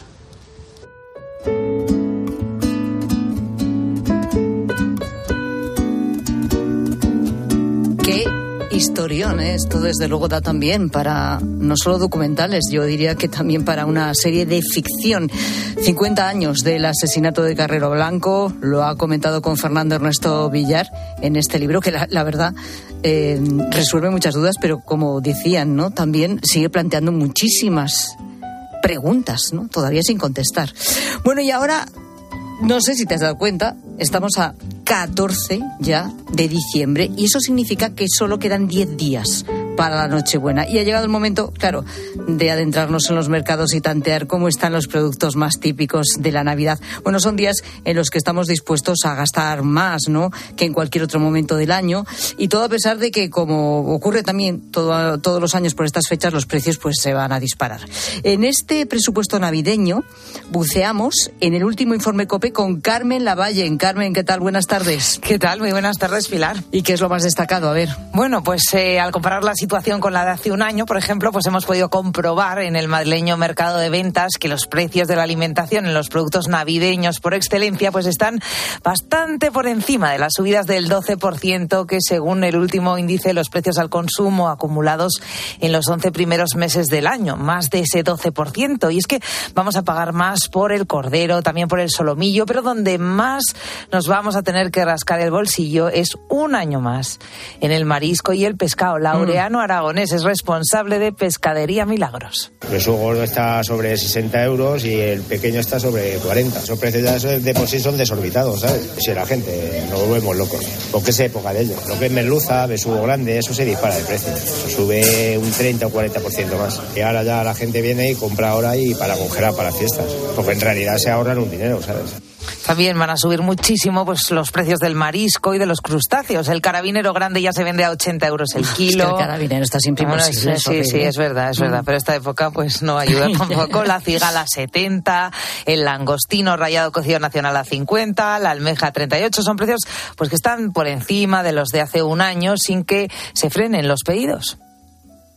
Qué historión, ¿eh? Esto desde luego da también para no solo documentales, yo diría que también para una serie de ficción. cincuenta años del asesinato de Carrero Blanco, lo ha comentado con Fernando Ernesto Villar en este libro, que la, la verdad eh, resuelve muchas dudas, pero como decían, ¿no? También sigue planteando muchísimas preguntas, ¿no? Todavía sin contestar. Bueno, y ahora, no sé si te has dado cuenta, estamos a catorce ya de diciembre y eso significa que solo quedan diez días para la Nochebuena. Y ha llegado el momento, claro, de adentrarnos en los mercados y tantear cómo están los productos más típicos de la Navidad. Bueno, son días en los que estamos dispuestos a gastar más, ¿no?, que en cualquier otro momento del año. Y todo a pesar de que, como ocurre también todo, todos los años por estas fechas, los precios pues se van a disparar. En este presupuesto navideño buceamos en el último informe COPE con Carmen Lavalle. Carmen, ¿qué tal? Buenas tardes. ¿Qué tal? Muy buenas tardes, Pilar. ¿Y qué es lo más destacado? A ver. Bueno, pues eh, al comparar la situación con la de hace un año, por ejemplo, pues hemos podido comprobar en el madrileño mercado de ventas que los precios de la alimentación en los productos navideños por excelencia pues están bastante por encima de las subidas del doce por ciento que según el último índice de los precios al consumo acumulados en los once primeros meses del año, más de ese doce por ciento. Y es que vamos a pagar más por el cordero, también por el solomillo, pero donde más nos vamos a tener que rascar el bolsillo es un año más en el marisco y el pescado. Laureano Aragonés es responsable de Pescadería Milagros. El hueso gordo está sobre sesenta euros y el pequeño está sobre cuarenta. Esos precios ya de por sí son desorbitados, ¿sabes? Si la gente nos volvemos locos. Porque es época de ello. Lo que es merluza, besugo grande, eso se dispara de precio. Eso sube un treinta o cuarenta por ciento más. Y ahora ya la gente viene y compra ahora y para congelar para las fiestas. Porque en realidad se ahorran un dinero, ¿sabes? También van a subir muchísimo pues los precios del marisco y de los crustáceos. El carabinero grande ya se vende a ochenta euros el kilo. Es que el carabinero está siempre bueno, imposible. Sí, sí, sí, es verdad, es verdad. Pero esta época pues no ayuda tampoco. La cigala setenta, el langostino rallado cocido nacional a cincuenta, la almeja treinta y ocho. Son precios pues que están por encima de los de hace un año sin que se frenen los pedidos.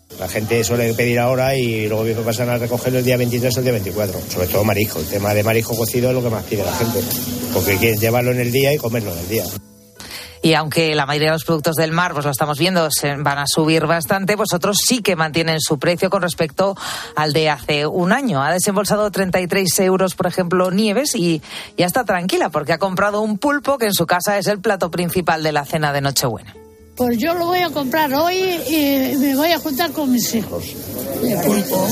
La gente suele pedir ahora y luego pasan a recogerlo el día veintitrés o el día veinticuatro. Sobre todo marisco. El tema de marisco cocido es lo que más pide la gente. Porque quieren llevarlo en el día y comerlo en el día. Y aunque la mayoría de los productos del mar, pues lo estamos viendo, se van a subir bastante, pues otros sí que mantienen su precio con respecto al de hace un año. Ha desembolsado treinta y tres euros, por ejemplo, Nieves, y ya está tranquila porque ha comprado un pulpo que en su casa es el plato principal de la cena de Nochebuena. Pues yo lo voy a comprar hoy y me voy a juntar con mis hijos. El pulpo.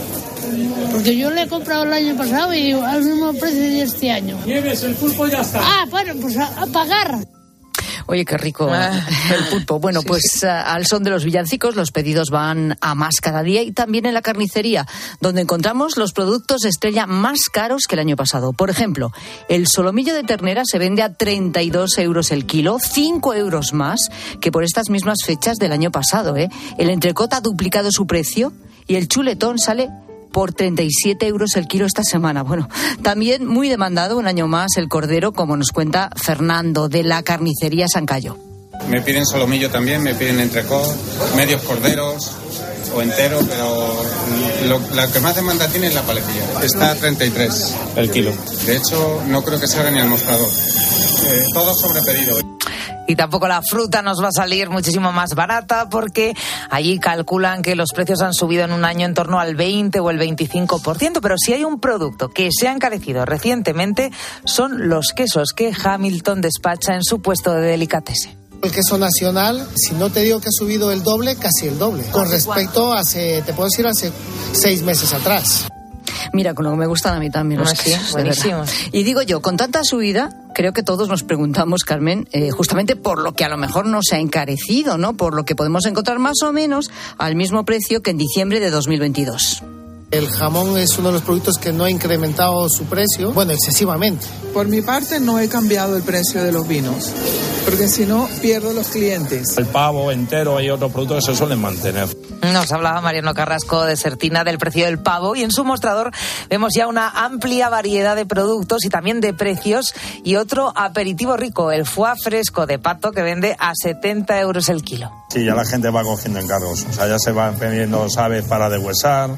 Porque yo le he comprado el año pasado y al mismo precio de este año. Nieves, el pulpo ya está. Ah, bueno, pues a, a pagar. Oye, qué rico el pulpo. Bueno, sí, pues sí. Uh, al son de los villancicos, los pedidos van a más cada día y también en la carnicería, donde encontramos los productos estrella más caros que el año pasado. Por ejemplo, el solomillo de ternera se vende a treinta y dos euros el kilo, cinco euros más que por estas mismas fechas del año pasado, ¿eh? El entrecot ha duplicado su precio y el chuletón sale por treinta y siete euros el kilo esta semana. Bueno, también muy demandado un año más el cordero, como nos cuenta Fernando, de la carnicería San Cayo. Me piden solomillo también, me piden entrecot, medios corderos o entero, pero lo, la que más demanda tiene es la paletilla. Está a treinta y tres el kilo. De hecho, no creo que salga ni al mostrador. Eh, todo sobre pedido. Y tampoco la fruta nos va a salir muchísimo más barata porque allí calculan que los precios han subido en un año en torno al veinte o el veinticinco por ciento. Pero si hay un producto que se ha encarecido recientemente son los quesos que Hamilton despacha en su puesto de delicatessen. El queso nacional, si no te digo que ha subido el doble, casi el doble. Con respecto a hace, te puedo decir, hace seis meses atrás. Mira, con lo que me gustan a mí también los sí, quesos, buenísimo. Y digo yo, con tanta subida, creo que todos nos preguntamos, Carmen, eh, justamente por lo que a lo mejor no se ha encarecido, ¿no? Por lo que podemos encontrar más o menos al mismo precio que en diciembre de dos mil veintidós. El jamón es uno de los productos que no ha incrementado su precio, bueno, excesivamente. Por mi parte no he cambiado el precio de los vinos, porque si no pierdo los clientes. El pavo entero y otros productos que se suelen mantener. Nos hablaba Mariano Carrasco de Sertina del precio del pavo y en su mostrador vemos ya una amplia variedad de productos y también de precios y otro aperitivo rico, el foie fresco de pato que vende a setenta euros el kilo. Sí, ya la gente va cogiendo encargos, o sea, ya se van pidiendo aves para deshuesar.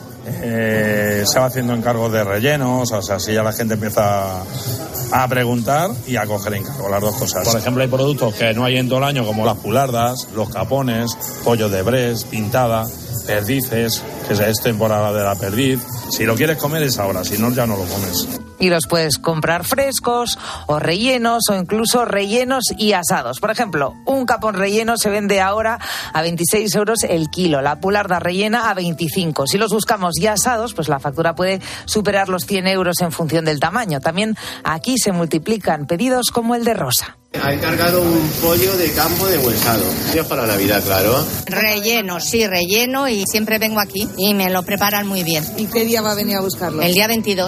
Eh, se va haciendo encargos de rellenos, o sea, así ya la gente empieza a preguntar y a coger encargo, las dos cosas. Por ejemplo, hay productos que no hay en todo el año, como las pulardas, los capones, pollo de bres, pintada, perdices, que es temporada de la perdiz. Si lo quieres comer es ahora, si no, ya no lo comes. Y los puedes comprar frescos o rellenos o incluso rellenos y asados. Por ejemplo, un capón relleno se vende ahora a veintiséis euros el kilo, la pularda rellena a veinticinco. Si los buscamos ya asados, pues la factura puede superar los cien euros en función del tamaño. También aquí se multiplican pedidos como el de Rosa. Ha encargado un pollo de campo de huesado. Es para Navidad, claro. Relleno, sí, relleno y siempre vengo aquí y me lo preparan muy bien. ¿Y qué día va a venir a buscarlo? El día veintidós.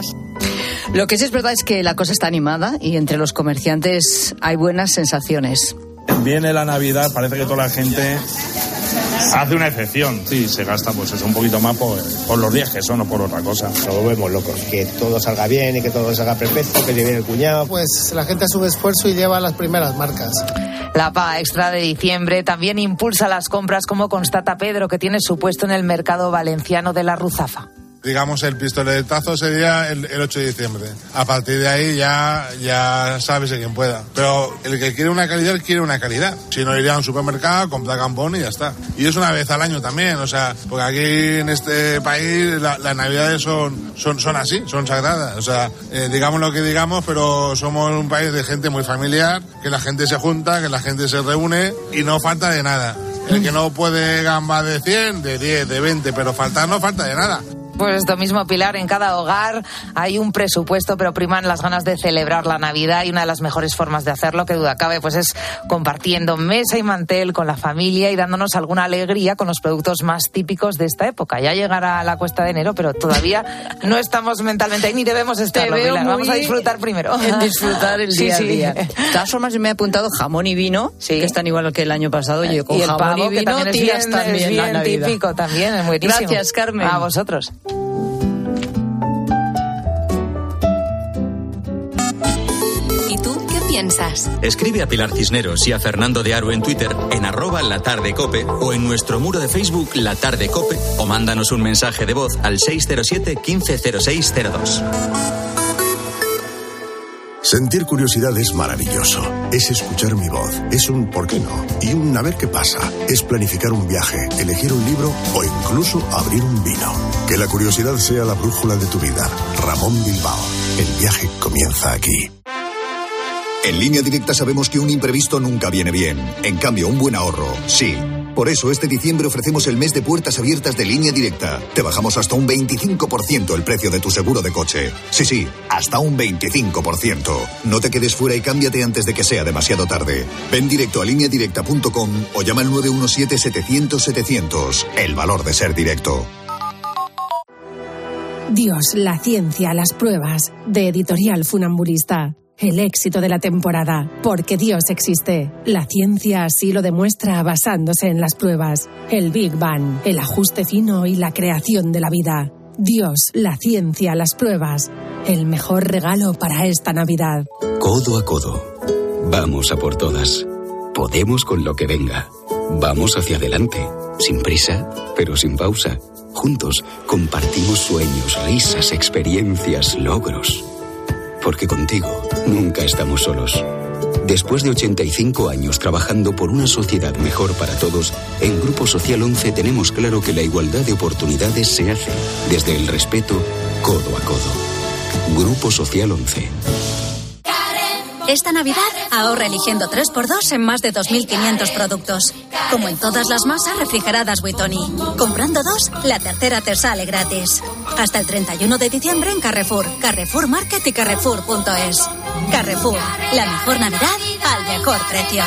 Lo que sí es verdad es que la cosa está animada y entre los comerciantes hay buenas sensaciones. Viene la Navidad, parece que toda la gente hace una excepción. Sí, se gasta pues eso un poquito más por, por los días que son o por otra cosa. Nos volvemos locos, que todo salga bien y que todo salga perfecto, que lleve el cuñado. Pues la gente hace un esfuerzo y lleva las primeras marcas. La paga extra de diciembre también impulsa las compras, como constata Pedro, que tiene su puesto en el mercado valenciano de la Ruzafa. Digamos, el pistoletazo sería el, el ocho de diciembre. A partir de ahí ya, ya sabes de quién pueda. Pero el que quiere una calidad, quiere una calidad. Si no, iría a un supermercado, compra campón y ya está. Y es una vez al año también, o sea, porque aquí en este país la, las navidades son, son, son así, son sagradas. O sea, eh, digamos lo que digamos, pero somos un país de gente muy familiar, que la gente se junta, que la gente se reúne y no falta de nada. El que no puede gamba de cien, de diez, de veinte, pero faltar no falta de nada. Pues esto mismo, Pilar, en cada hogar hay un presupuesto, pero priman las ganas de celebrar la Navidad y una de las mejores formas de hacerlo, que duda cabe, pues es compartiendo mesa y mantel con la familia y dándonos alguna alegría con los productos más típicos de esta época. Ya llegará la cuesta de enero, pero todavía no estamos mentalmente ahí ni debemos estarlo, Pilar. Vamos a disfrutar primero. En disfrutar el día sí, a día. sí. De todas formas, yo me he apuntado jamón y vino, sí, que están igual que el año pasado. Yo con y el jamón pavo, y vino que también es bien, también es bien la Navidad. típico también, es buenísimo. Gracias, Carmen. A vosotros. piensas. Escribe a Pilar Cisneros y a Fernando de Aro en Twitter, en arroba latardecope o en nuestro muro de Facebook La Tarde Cope, o mándanos un mensaje de voz al seis cero siete, quince cero seis cero dos. Sentir curiosidad es maravilloso. Es escuchar mi voz. Es un ¿por qué no? Y un a ver qué pasa. Es planificar un viaje, elegir un libro o incluso abrir un vino. Que la curiosidad sea la brújula de tu vida. Ramón Bilbao. El viaje comienza aquí. En Línea Directa sabemos que un imprevisto nunca viene bien. En cambio, un buen ahorro, sí. Por eso, este diciembre ofrecemos el mes de puertas abiertas de Línea Directa. Te bajamos hasta un veinticinco por ciento el precio de tu seguro de coche. Sí, sí, hasta un veinticinco por ciento. No te quedes fuera y cámbiate antes de que sea demasiado tarde. Ven directo a línea directa punto com o llama al nueve uno siete, setecientos, setecientos. El valor de ser directo. Dios, la ciencia, las pruebas. De Editorial Funambulista. El éxito de la temporada, porque Dios existe. La ciencia así lo demuestra basándose en las pruebas. El Big Bang, el ajuste fino y la creación de la vida. Dios, la ciencia, las pruebas. El mejor regalo para esta Navidad. Codo a codo. Vamos a por todas. Podemos con lo que venga. Vamos hacia adelante. Sin prisa, pero sin pausa. Juntos compartimos sueños, risas, experiencias, logros. Porque contigo nunca estamos solos. Después de ochenta y cinco años trabajando por una sociedad mejor para todos, en Grupo Social once tenemos claro que la igualdad de oportunidades se hace desde el respeto, codo a codo. Grupo Social once. Esta Navidad ahorra eligiendo tres por dos en más de dos mil quinientos productos. Como en todas las masas refrigeradas Buitoni. Comprando dos, la tercera te sale gratis. Hasta el treinta y uno de diciembre en Carrefour, Carrefour Market y Carrefour punto es. Carrefour, la mejor Navidad al mejor precio.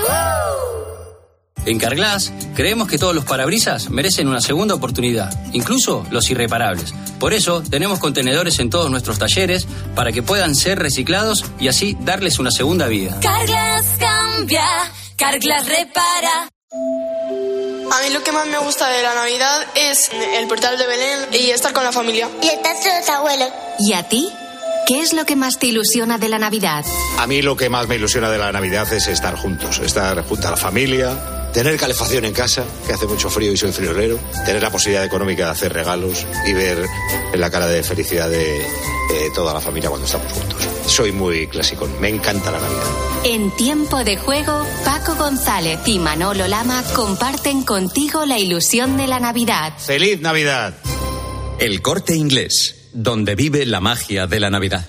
En Carglass creemos que todos los parabrisas merecen una segunda oportunidad, incluso los irreparables. Por eso tenemos contenedores en todos nuestros talleres para que puedan ser reciclados y así darles una segunda vida. Carglass cambia, Carglass repara. A mí lo que más me gusta de la Navidad es el portal de Belén y estar con la familia. Y estar con los abuelos. ¿Y a ti? ¿Qué es lo que más te ilusiona de la Navidad? A mí lo que más me ilusiona de la Navidad es estar juntos, estar junto a la familia, tener calefacción en casa, que hace mucho frío y soy friolero, tener la posibilidad económica de hacer regalos y ver en la cara de felicidad de, de toda la familia cuando estamos juntos. Soy muy clásico, me encanta la Navidad. En Tiempo de Juego, Paco González y Manolo Lama comparten contigo la ilusión de la Navidad. ¡Feliz Navidad! El Corte Inglés, donde vive la magia de la Navidad.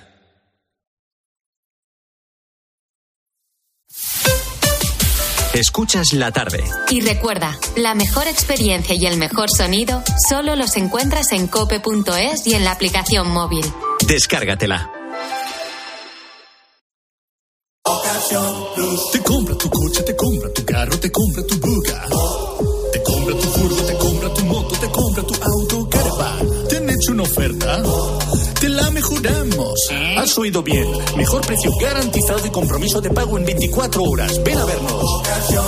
Escuchas la tarde. Y recuerda, la mejor experiencia y el mejor sonido solo los encuentras en cope punto es y en la aplicación móvil. Descárgatela. Te compra tu coche, te compra tu carro, te compra tu buga. Te compra tu furgo, te compra tu moto, te compra tu auto, caravan. ¿Te han hecho una oferta? Te la mejoramos. Has oído bien. Mejor precio garantizado y compromiso de pago en veinticuatro horas. Ven a vernos.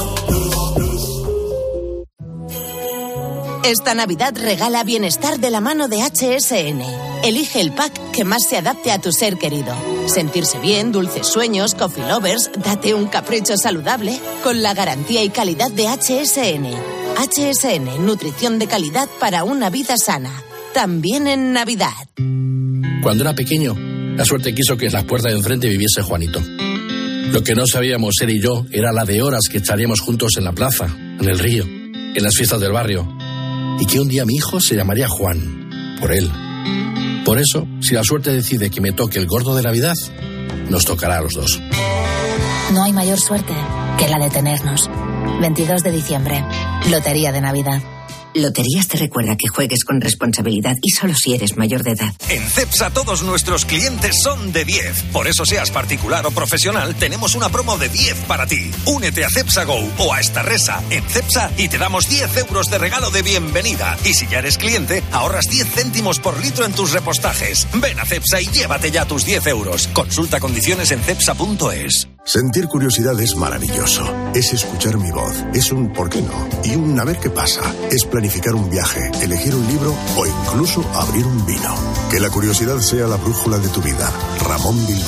Esta Navidad regala bienestar de la mano de H S N. Elige el pack que más se adapte a tu ser querido. Sentirse bien, dulces sueños, coffee lovers, date un capricho saludable con la garantía y calidad de H S N. H S N, nutrición de calidad para una vida sana. También en Navidad. Cuando era pequeño, la suerte quiso que en las puertas de enfrente viviese Juanito. Lo que no sabíamos él y yo era la de horas que echaríamos juntos en la plaza, en el río, en las fiestas del barrio. Y que un día mi hijo se llamaría Juan, por él. Por eso, si la suerte decide que me toque el gordo de Navidad, nos tocará a los dos. No hay mayor suerte que la de tenernos. veintidós de diciembre, Lotería de Navidad. Loterías te recuerda que juegues con responsabilidad y solo si eres mayor de edad. En Cepsa todos nuestros clientes son de diez. Por eso seas particular o profesional, tenemos una promo de diez para ti. Únete a Cepsa Go o a Starresa en Cepsa y te damos diez euros de regalo de bienvenida. Y si ya eres cliente, ahorras diez céntimos por litro en tus repostajes. Ven a Cepsa y llévate ya tus diez euros. Consulta condiciones en cepsa punto es. Sentir curiosidad es maravilloso. Es escuchar mi voz. Es un ¿por qué no? Y un a ver qué pasa. Es planificar un viaje, elegir un libro o incluso abrir un vino. Que la curiosidad sea la brújula de tu vida. Ramón Bilbao.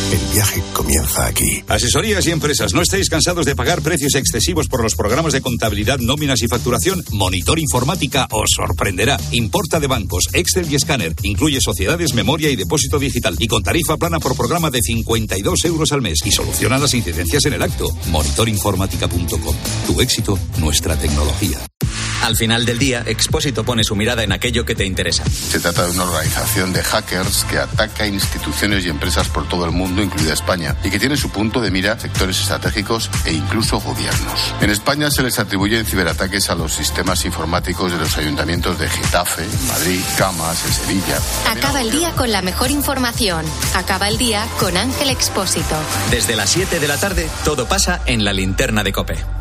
El viaje comienza aquí. Asesorías y empresas, ¿no estáis cansados de pagar precios excesivos por los programas de contabilidad, nóminas y facturación? Monitor Informática os sorprenderá. Importa de bancos, Excel y escáner. Incluye sociedades, memoria y depósito digital. Y con tarifa plana por programa de cincuenta y dos euros al mes. Y soluciona las incidencias en el acto. monitor informática punto com. Tu éxito, nuestra tecnología. Al final del día, Expósito pone su mirada en aquello que te interesa. Se trata de una organización de hackers que ataca instituciones y empresas por todo el mundo, incluida España, y que tiene su punto de mira sectores estratégicos e incluso gobiernos. En España se les atribuyen ciberataques a los sistemas informáticos de los ayuntamientos de Getafe, Madrid, Camas, en Sevilla. Acaba el día con la mejor información. Acaba el día con Ángel Expósito. Desde las siete de la tarde, todo pasa en la linterna de COPE.